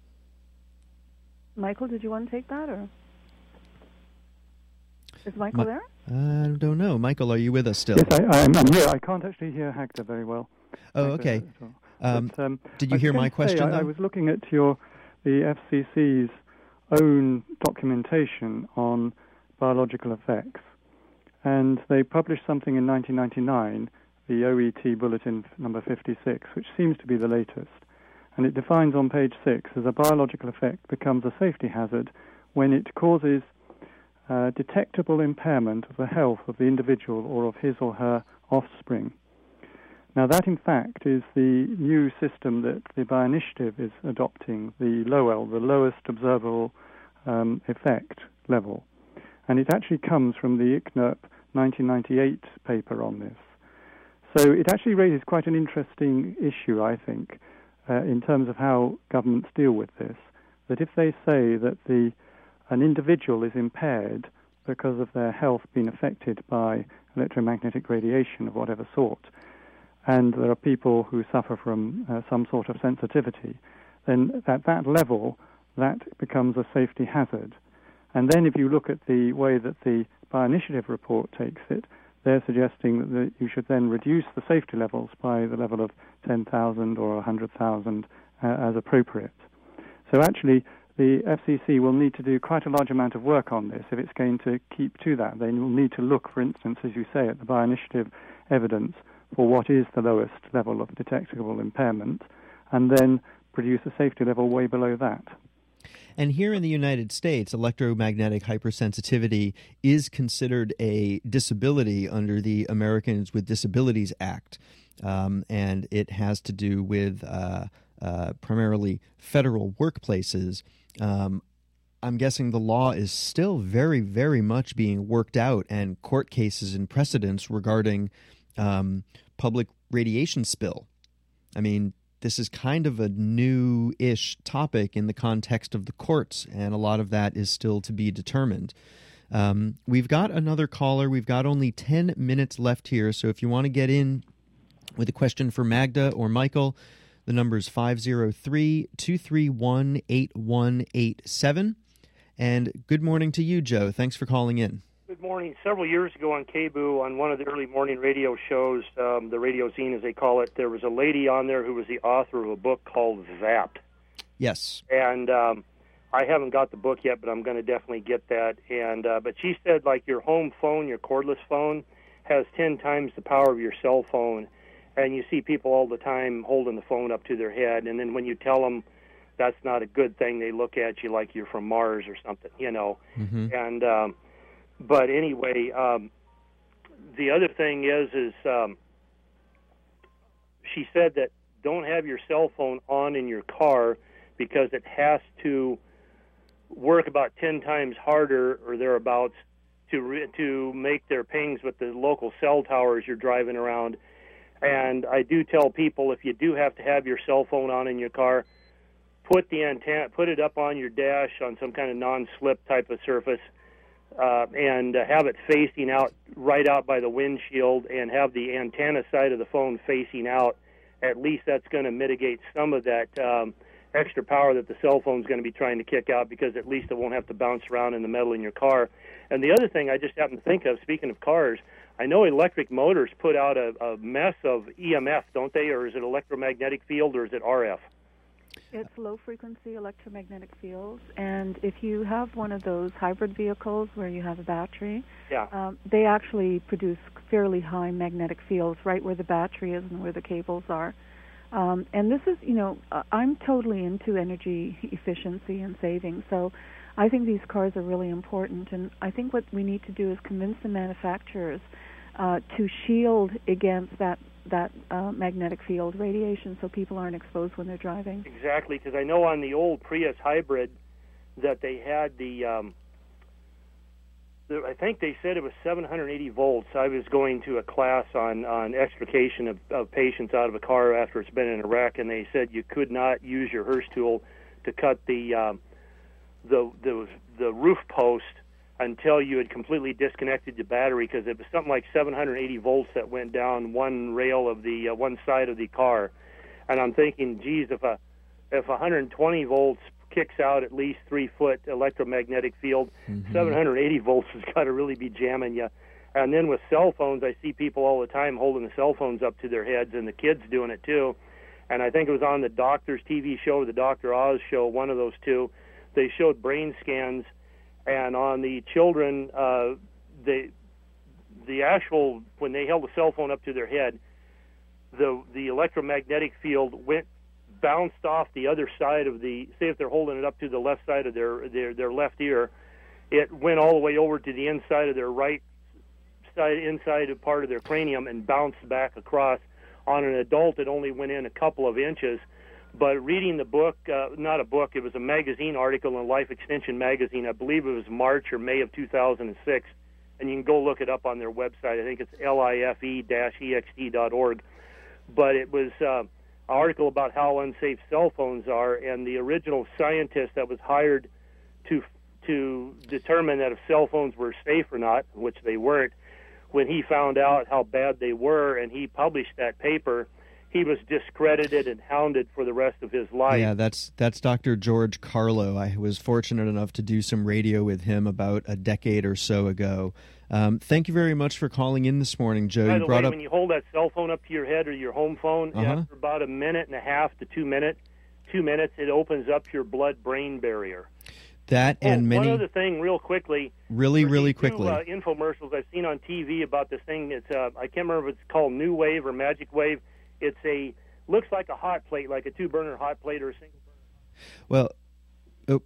Michael, did you want to take that, or is Michael Ma- there? I don't know. Michael, are you with us still? Yes, I, I'm, I'm here. I can't actually hear Hagda very well. Oh, Hagda okay. Um, but, um, did you I hear was my going to question, say, I, though? I was looking at your the F C C's own documentation on biological effects, and they published something in nineteen ninety-nine, the O E T Bulletin number fifty-six, which seems to be the latest. And it defines on page six as a biological effect becomes a safety hazard when it causes uh, detectable impairment of the health of the individual or of his or her offspring. Now that, in fact, is the new system that the Bioinitiative is adopting, the LOEL, the lowest observable um, effect level. And it actually comes from the I C N R P nineteen ninety-eight paper on this. So it actually raises quite an interesting issue, I think, uh, in terms of how governments deal with this, that if they say that the an individual is impaired because of their health being affected by electromagnetic radiation of whatever sort, and there are people who suffer from uh, some sort of sensitivity, then at that level, that becomes a safety hazard. And then if you look at the way that the Bioinitiative report takes it, they're suggesting that the, you should then reduce the safety levels by the level of ten thousand or one hundred thousand uh, as appropriate. So actually, the F C C will need to do quite a large amount of work on this if it's going to keep to that. They will need to look, for instance, as you say, at the Bioinitiative evidence for what is the lowest level of detectable impairment, and then produce a safety level way below that. And here in the United States, electromagnetic hypersensitivity is considered a disability under the Americans with Disabilities Act, um, and it has to do with uh, uh, primarily federal workplaces. Um, I'm guessing the law is still very, very much being worked out, and court cases and precedents regarding um, public radiation spill. I mean, this is kind of a new-ish topic in the context of the courts, and a lot of that is still to be determined. Um, we've got another caller. We've got only ten minutes left here, so if you want to get in with a question for Magda or Michael, the number is five oh three, two three one, eight one eight seven. And good morning to you, Joe. Thanks for calling in. Good morning. Several years ago on K B O, on one of the early morning radio shows, um, the Radio Zine as they call it, there was a lady on there who was the author of a book called Zapped. Yes. And um, I haven't got the book yet, but I'm going to definitely get that. And uh, but she said, like, your home phone, your cordless phone, has ten times the power of your cell phone. And you see people all the time holding the phone up to their head, and then when you tell them that's not a good thing, they look at you like you're from Mars or something, you know. Mm-hmm. And um, but anyway, um, the other thing is, is um, she said that don't have your cell phone on in your car because it has to work about ten times harder or thereabouts to re- to make their pings with the local cell towers you're driving around. And I do tell people, if you do have to have your cell phone on in your car, put the antenna, put it up on your dash on some kind of non-slip type of surface, uh, and uh, have it facing out, right out by the windshield, and have the antenna side of the phone facing out. At least that's going to mitigate some of that um, extra power that the cell phone's going to be trying to kick out, because at least it won't have to bounce around in the metal in your car. And the other thing I just happened to think of, speaking of cars, I know electric motors put out a, a mess of E M F, don't they? Or is it electromagnetic field, or is it R F? It's low-frequency electromagnetic fields, and if you have one of those hybrid vehicles where you have a battery, yeah. um, they actually produce fairly high magnetic fields right where the battery is and where the cables are. Um, and this is, you know, uh, I'm totally into energy efficiency and saving, so I think these cars are really important, and I think what we need to do is convince the manufacturers uh, to shield against that that uh, magnetic field radiation so people aren't exposed when they're driving. Exactly, because I know on the old Prius hybrid that they had the, um, the, I think they said it was seven hundred eighty volts. I was going to a class on, on extrication of, of patients out of a car after it's been in a wreck, and they said you could not use your Hurst tool to cut the um, the, the, the roof post until you had completely disconnected the battery, because it was something like seven hundred eighty volts that went down one rail of the uh, one side of the car. And I'm thinking, geez, if a if one hundred twenty volts kicks out at least three foot electromagnetic field, mm-hmm. seven hundred eighty volts has got to really be jamming you. And then with cell phones, I see people all the time holding the cell phones up to their heads, and the kids doing it too. And I think it was on the doctor's T V show, the Doctor Oz show, one of those two. They showed brain scans. And on the children, uh, the the actual, when they held the cell phone up to their head, the the electromagnetic field went bounced off the other side of the, say if they're holding it up to the left side of their their, their left ear, it went all the way over to the inside of their right side, inside of part of their cranium, and bounced back across. On an adult, it only went in a couple of inches. But reading the book, uh, not a book, it was a magazine article in Life Extension magazine. I believe it was March or May of two thousand six, and you can go look it up on their website. I think it's life e dash e x t dot org. But it was uh, an article about how unsafe cell phones are, and the original scientist that was hired to to determine that if cell phones were safe or not, which they weren't, when he found out how bad they were and he published that paper, he was discredited and hounded for the rest of his life. Yeah, that's that's Doctor George Carlo. I was fortunate enough to do some radio with him about a decade or so ago. Um, thank you very much for calling in this morning, Joe. By you the brought way, up... when you hold that cell phone up to your head or your home phone, uh-huh. after about a minute and a half to two minutes, two minutes, it opens up your blood-brain barrier. That and oh, many... One other thing, real quickly. Really, really two, quickly. Uh, infomercials I've seen on T V about this thing. It's uh, I can't remember if it's called New Wave or Magic Wave. It's a looks like a hot plate, like a two-burner hot plate or a single burner. Well, oh,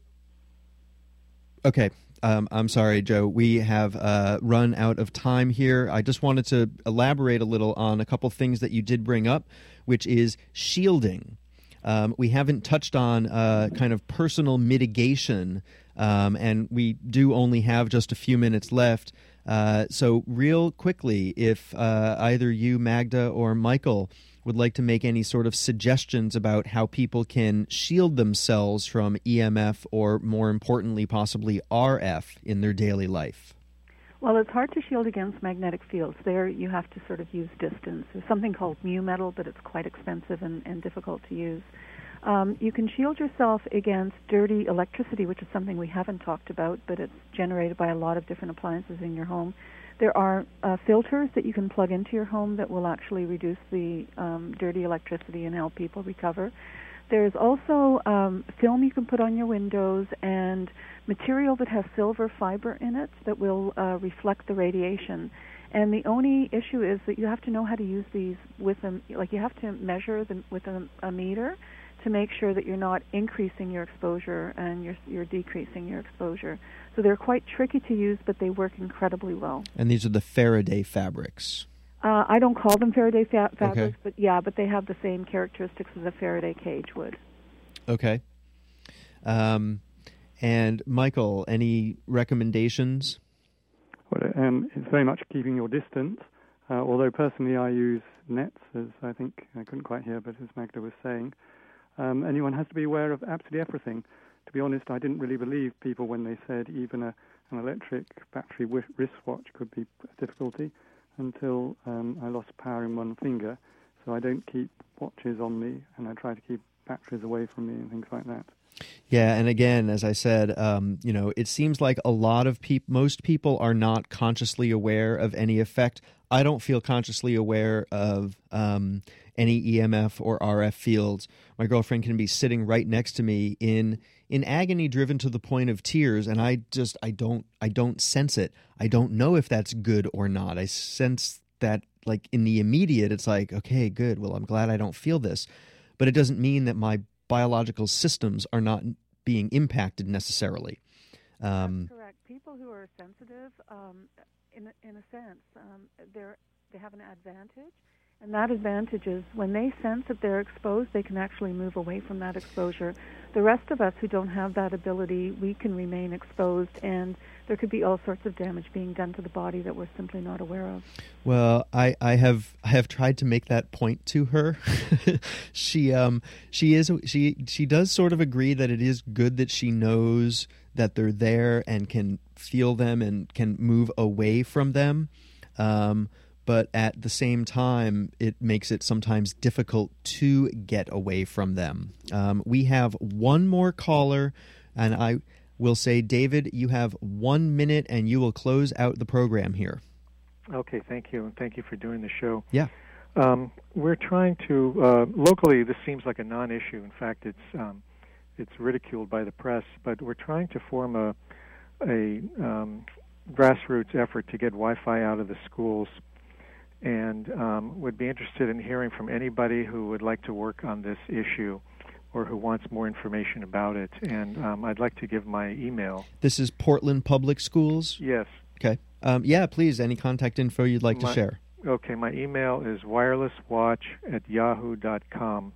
okay. Um, I'm sorry, Joe. We have uh, run out of time here. I just wanted to elaborate a little on a couple things that you did bring up, which is shielding. Um, we haven't touched on uh, kind of personal mitigation, um, and we do only have just a few minutes left. Uh, so real quickly, if uh, either you, Magda, or Michael would like to make any sort of suggestions about how people can shield themselves from E M F or, more importantly, possibly R F in their daily life. Well, it's hard to shield against magnetic fields. There you have to sort of use distance. There's something called mu metal, but it's quite expensive and, and difficult to use. Um, you can shield yourself against dirty electricity, which is something we haven't talked about, but it's generated by a lot of different appliances in your home. There are uh, filters that you can plug into your home that will actually reduce the um, dirty electricity and help people recover. There's also um, film you can put on your windows and material that has silver fiber in it that will uh, reflect the radiation. And the only issue is that you have to know how to use these with them. Like you have to measure them with a, a meter to make sure that you're not increasing your exposure and you're, you're decreasing your exposure. So they're quite tricky to use, but they work incredibly well. And these are the Faraday fabrics. Uh, I don't call them Faraday fa- fabrics, Okay. but yeah, but they have the same characteristics as a Faraday cage would. Okay. Um, and Michael, any recommendations? Well, um, it's very much keeping your distance. Uh, although personally I use nets, as I think I couldn't quite hear, but as Magda was saying. Um, anyone has to be aware of absolutely everything. To be honest, I didn't really believe people when they said even a, an electric battery wi- wristwatch could be a difficulty until um, I lost power in one finger. So I don't keep watches on me, and I try to keep batteries away from me and things like that. Yeah, and again, as I said, um, you know, it seems like a lot of people, most people are not consciously aware of any effect. I don't feel consciously aware of um, any E M F or R F fields. My girlfriend can be sitting right next to me in in agony, driven to the point of tears, and I just I don't I don't sense it. I don't know if that's good or not. I sense that, like, in the immediate, it's like, okay, good. Well, I'm glad I don't feel this, but it doesn't mean that my biological systems are not being impacted necessarily. Um, That's correct. People who are sensitive, um, in a, in a sense, um, they're they have an advantage, and that advantage is when they sense that they're exposed, they can actually move away from that exposure. The rest of us who don't have that ability, we can remain exposed, and there could be all sorts of damage being done to the body that we're simply not aware of. Well, I, I have I have tried to make that point to her. she um she is she she does sort of agree that it is good that she knows that they're there and can feel them and can move away from them. Um, but at the same time, it makes it sometimes difficult to get away from them. Um, we have one more caller, and I will say, David, you have one minute, and you will close out the program here. Okay, thank you, and thank you for doing the show. Yeah. Um, we're trying to, uh, locally, this seems like a non-issue. In fact, it's um, it's ridiculed by the press, but we're trying to form a, a um, grassroots effort to get Wi-Fi out of the schools, and um, would be interested in hearing from anybody who would like to work on this issue or who wants more information about it. And um, I'd like to give my email. This is Portland Public Schools? Yes. Okay. Um, yeah, please, any contact info you'd like my, to share. Okay, my email is wirelesswatch at yahoo dot com.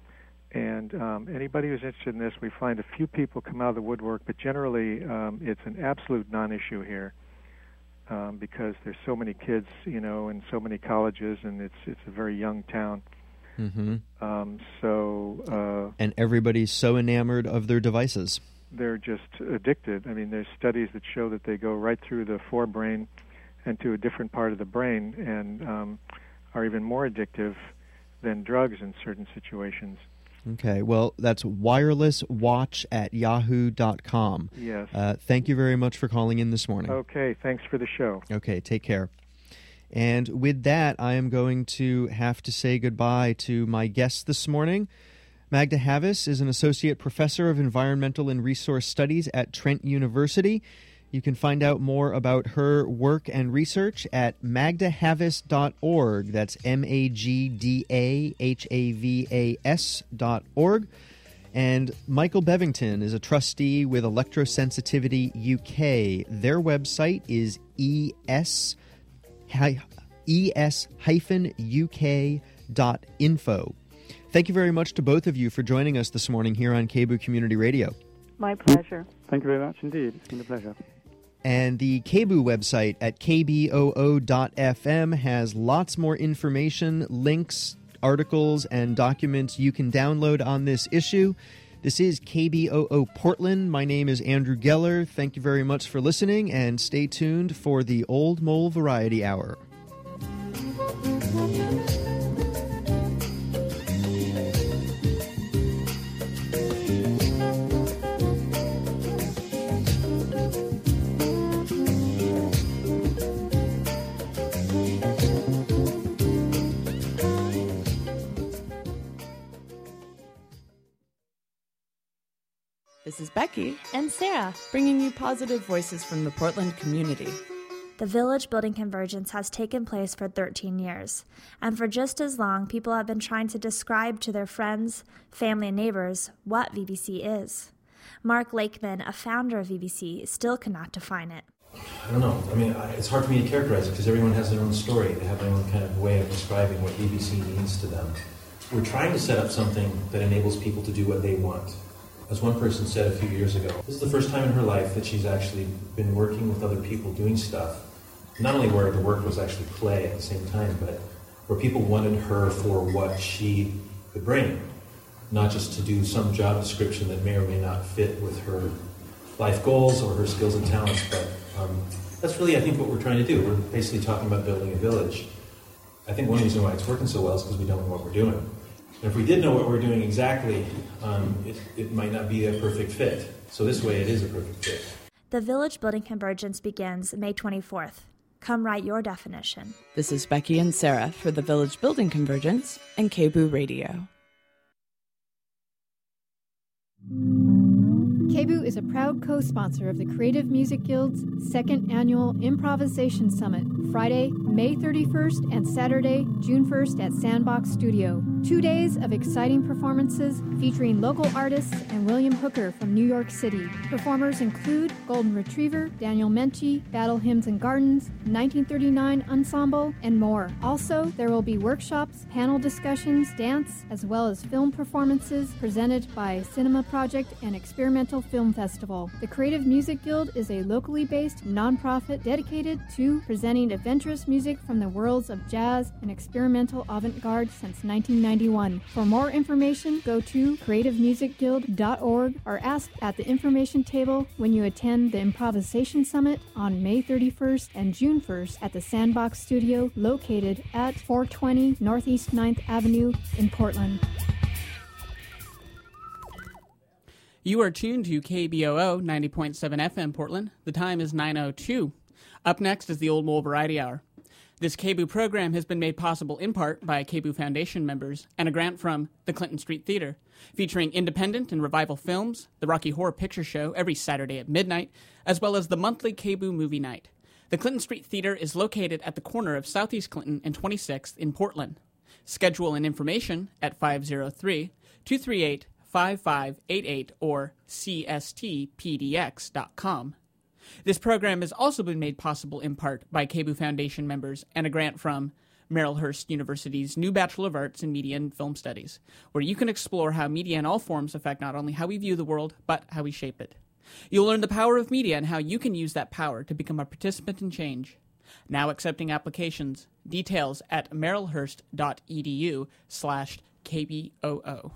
And um, anybody who's interested in this, we find a few people come out of the woodwork, but generally um, it's an absolute non-issue here um, because there's so many kids, you know, and so many colleges, and it's it's a very young town. Mm-hmm. Um, so, uh, and everybody's so enamored of their devices. They're just addicted. I mean, there's studies that show that they go right through the forebrain and to a different part of the brain and um, are even more addictive than drugs in certain situations. Okay, well, that's wirelesswatch at yahoo dot com. Yes. Uh, thank you very much for calling in this morning. Okay, thanks for the show. Okay, take care. And with that, I am going to have to say goodbye to my guest this morning. Magda Havas is an associate professor of environmental and resource studies at Trent University. You can find out more about her work and research at magda havas dot org. That's M A G D A H A V A S dot org. And Michael Bevington is a trustee with Electrosensitivity U K. Their website is E S E S U K dot info. Thank you very much to both of you for joining us this morning here on K B O O Community Radio. My pleasure. Thank you very much indeed. It's been a pleasure. And the K B O O website at K B O O dot F M has lots more information, links, articles and documents you can download on this issue. This is K B O O Portland. My name is Andrew Geller. Thank you very much for listening, and stay tuned for the Old Mole Variety Hour. This is Becky and Sarah, bringing you positive voices from the Portland community. The Village Building Convergence has taken place for thirteen years, and for just as long, people have been trying to describe to their friends, family, and neighbors what V B C is. Mark Lakeman, a founder of V B C, still cannot define it. I don't know. I mean, it's hard for me to characterize it because everyone has their own story. They have their own kind of way of describing what V B C means to them. We're trying to set up something that enables people to do what they want. As one person said a few years ago, this is the first time in her life that she's actually been working with other people doing stuff, not only where the work was actually play at the same time, but where people wanted her for what she could bring, not just to do some job description that may or may not fit with her life goals or her skills and talents, but um, that's really, I think, what we're trying to do. We're basically talking about building a village. I think one reason why it's working so well is because we don't know what we're doing. And if we did know what we're doing exactly, um, it, it might not be a perfect fit. So this way it is a perfect fit. The Village Building Convergence begins May twenty-fourth. Come write your definition. This is Becky and Sarah for the Village Building Convergence and K B O O Radio. K B O O is a proud co-sponsor of the Creative Music Guild's second annual Improvisation Summit, Friday, May thirty-first and Saturday, June first at Sandbox Studio. Two days of exciting performances featuring local artists and William Hooker from New York City. Performers include Golden Retriever, Daniel Menchie, Battle Hymns and Gardens, nineteen thirty-nine Ensemble, and more. Also, there will be workshops, panel discussions, dance, as well as film performances presented by Cinema Project and Experimental Film Festival. The Creative Music Guild is a locally based nonprofit dedicated to presenting adventurous music from the worlds of jazz and experimental avant-garde since nineteen ninety-one. For more information, go to creative music guild dot org or ask at the information table when you attend the Improvisation Summit on May thirty-first and June first at the Sandbox Studio located at four twenty Northeast ninth Avenue in Portland. You are tuned to K B O O ninety point seven F M Portland. The time is nine oh two. Up next is the Old Mole Variety Hour. This K B O O program has been made possible in part by K B O O Foundation members and a grant from the Clinton Street Theater, featuring independent and revival films, the Rocky Horror Picture Show every Saturday at midnight, as well as the monthly K B O O Movie Night. The Clinton Street Theater is located at the corner of Southeast Clinton and twenty-sixth in Portland. Schedule and information at five oh three, two three eight, five five eight eight or c s t p d x dot com. This program has also been made possible in part by K B O O Foundation members and a grant from Marylhurst University's new Bachelor of Arts in Media and Film Studies, where you can explore how media in all forms affect not only how we view the world, but how we shape it. You'll learn the power of media and how you can use that power to become a participant in change. Now accepting applications. Details at marylhurst.edu slash KBOO.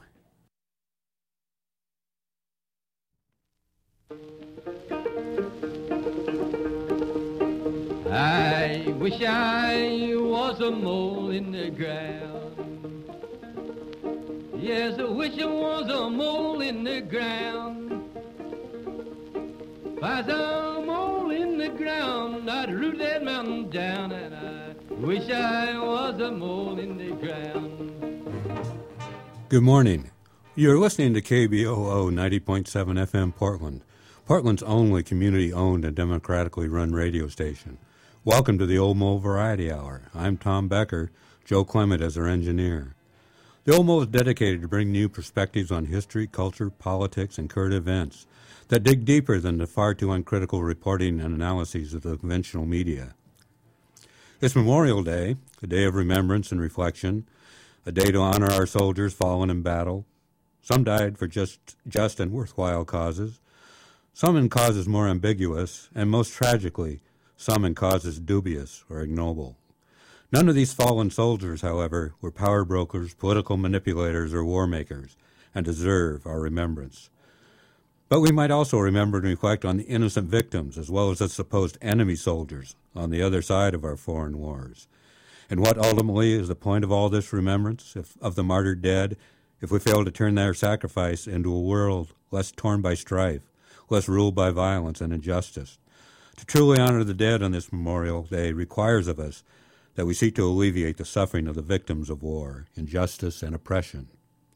I wish I was a mole in the ground. Yes, I wish I was a mole in the ground. If I was a mole in the ground, I'd root that mountain down, and I wish I was a mole in the ground. Good morning. You're listening to K B O O ninety point seven F M Portland, Portland's only community-owned and democratically run radio station. Welcome to the Old Mole Variety Hour. I'm Tom Becker, Joe Clement as our engineer. The Old Mole is dedicated to bring new perspectives on history, culture, politics, and current events that dig deeper than the far too uncritical reporting and analyses of the conventional media. It's Memorial Day, a day of remembrance and reflection, a day to honor our soldiers fallen in battle. Some died for just, just and worthwhile causes, some in causes more ambiguous, and most tragically, some in causes dubious or ignoble. None of these fallen soldiers, however, were power brokers, political manipulators, or war makers, and deserve our remembrance. But we might also remember and reflect on the innocent victims as well as the supposed enemy soldiers on the other side of our foreign wars. And what ultimately is the point of all this remembrance if, of the martyred dead if we fail to turn their sacrifice into a world less torn by strife, less ruled by violence and injustice? To truly honor the dead on this Memorial Day requires of us that we seek to alleviate the suffering of the victims of war, injustice, and oppression.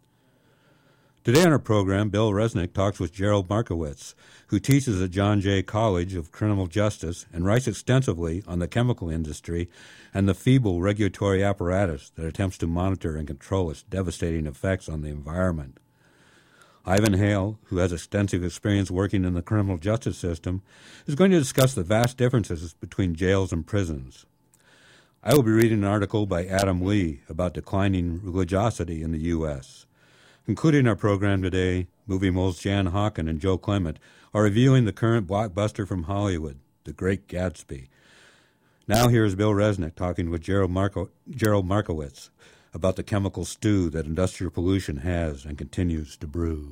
Today on our program, Bill Resnick talks with Gerald Markowitz, who teaches at John Jay College of Criminal Justice and writes extensively on the chemical industry and the feeble regulatory apparatus that attempts to monitor and control its devastating effects on the environment. Ivan Hale, who has extensive experience working in the criminal justice system, is going to discuss the vast differences between jails and prisons. I will be reading an article by Adam Lee about declining religiosity in the U S Concluding our program today, movie moles Jan Hawken and Joe Clement are reviewing the current blockbuster from Hollywood, The Great Gatsby. Now here is Bill Resnick talking with Gerald, Marco- Gerald Markowitz about the chemical stew that industrial pollution has and continues to brew.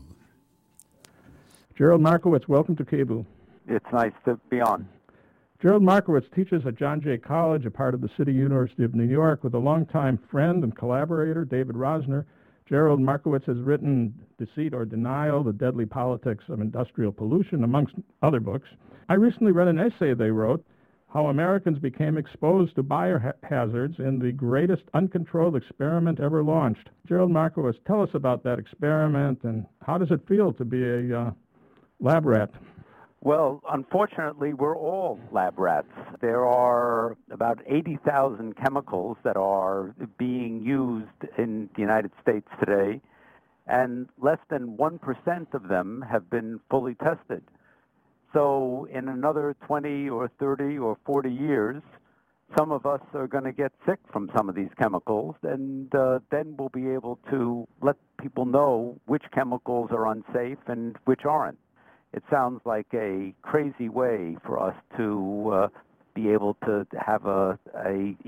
Gerald Markowitz, welcome to K B U. It's nice to be on. Gerald Markowitz teaches at John Jay College, a part of the City University of New York, with a longtime friend and collaborator, David Rosner. Gerald Markowitz has written Deceit or Denial, The Deadly Politics of Industrial Pollution, amongst other books. I recently read an essay they wrote, How Americans Became Exposed to Biohazards in the Greatest Uncontrolled Experiment Ever Launched. Gerald Markowitz, tell us about that experiment and how does it feel to be a uh, lab rat? Well, unfortunately, we're all lab rats. There are about eighty thousand chemicals that are being used in the United States today, and less than one percent of them have been fully tested. So in another twenty or thirty or forty years, some of us are going to get sick from some of these chemicals, and uh, then we'll be able to let people know which chemicals are unsafe and which aren't. It sounds like a crazy way for us to uh, be able to have a, a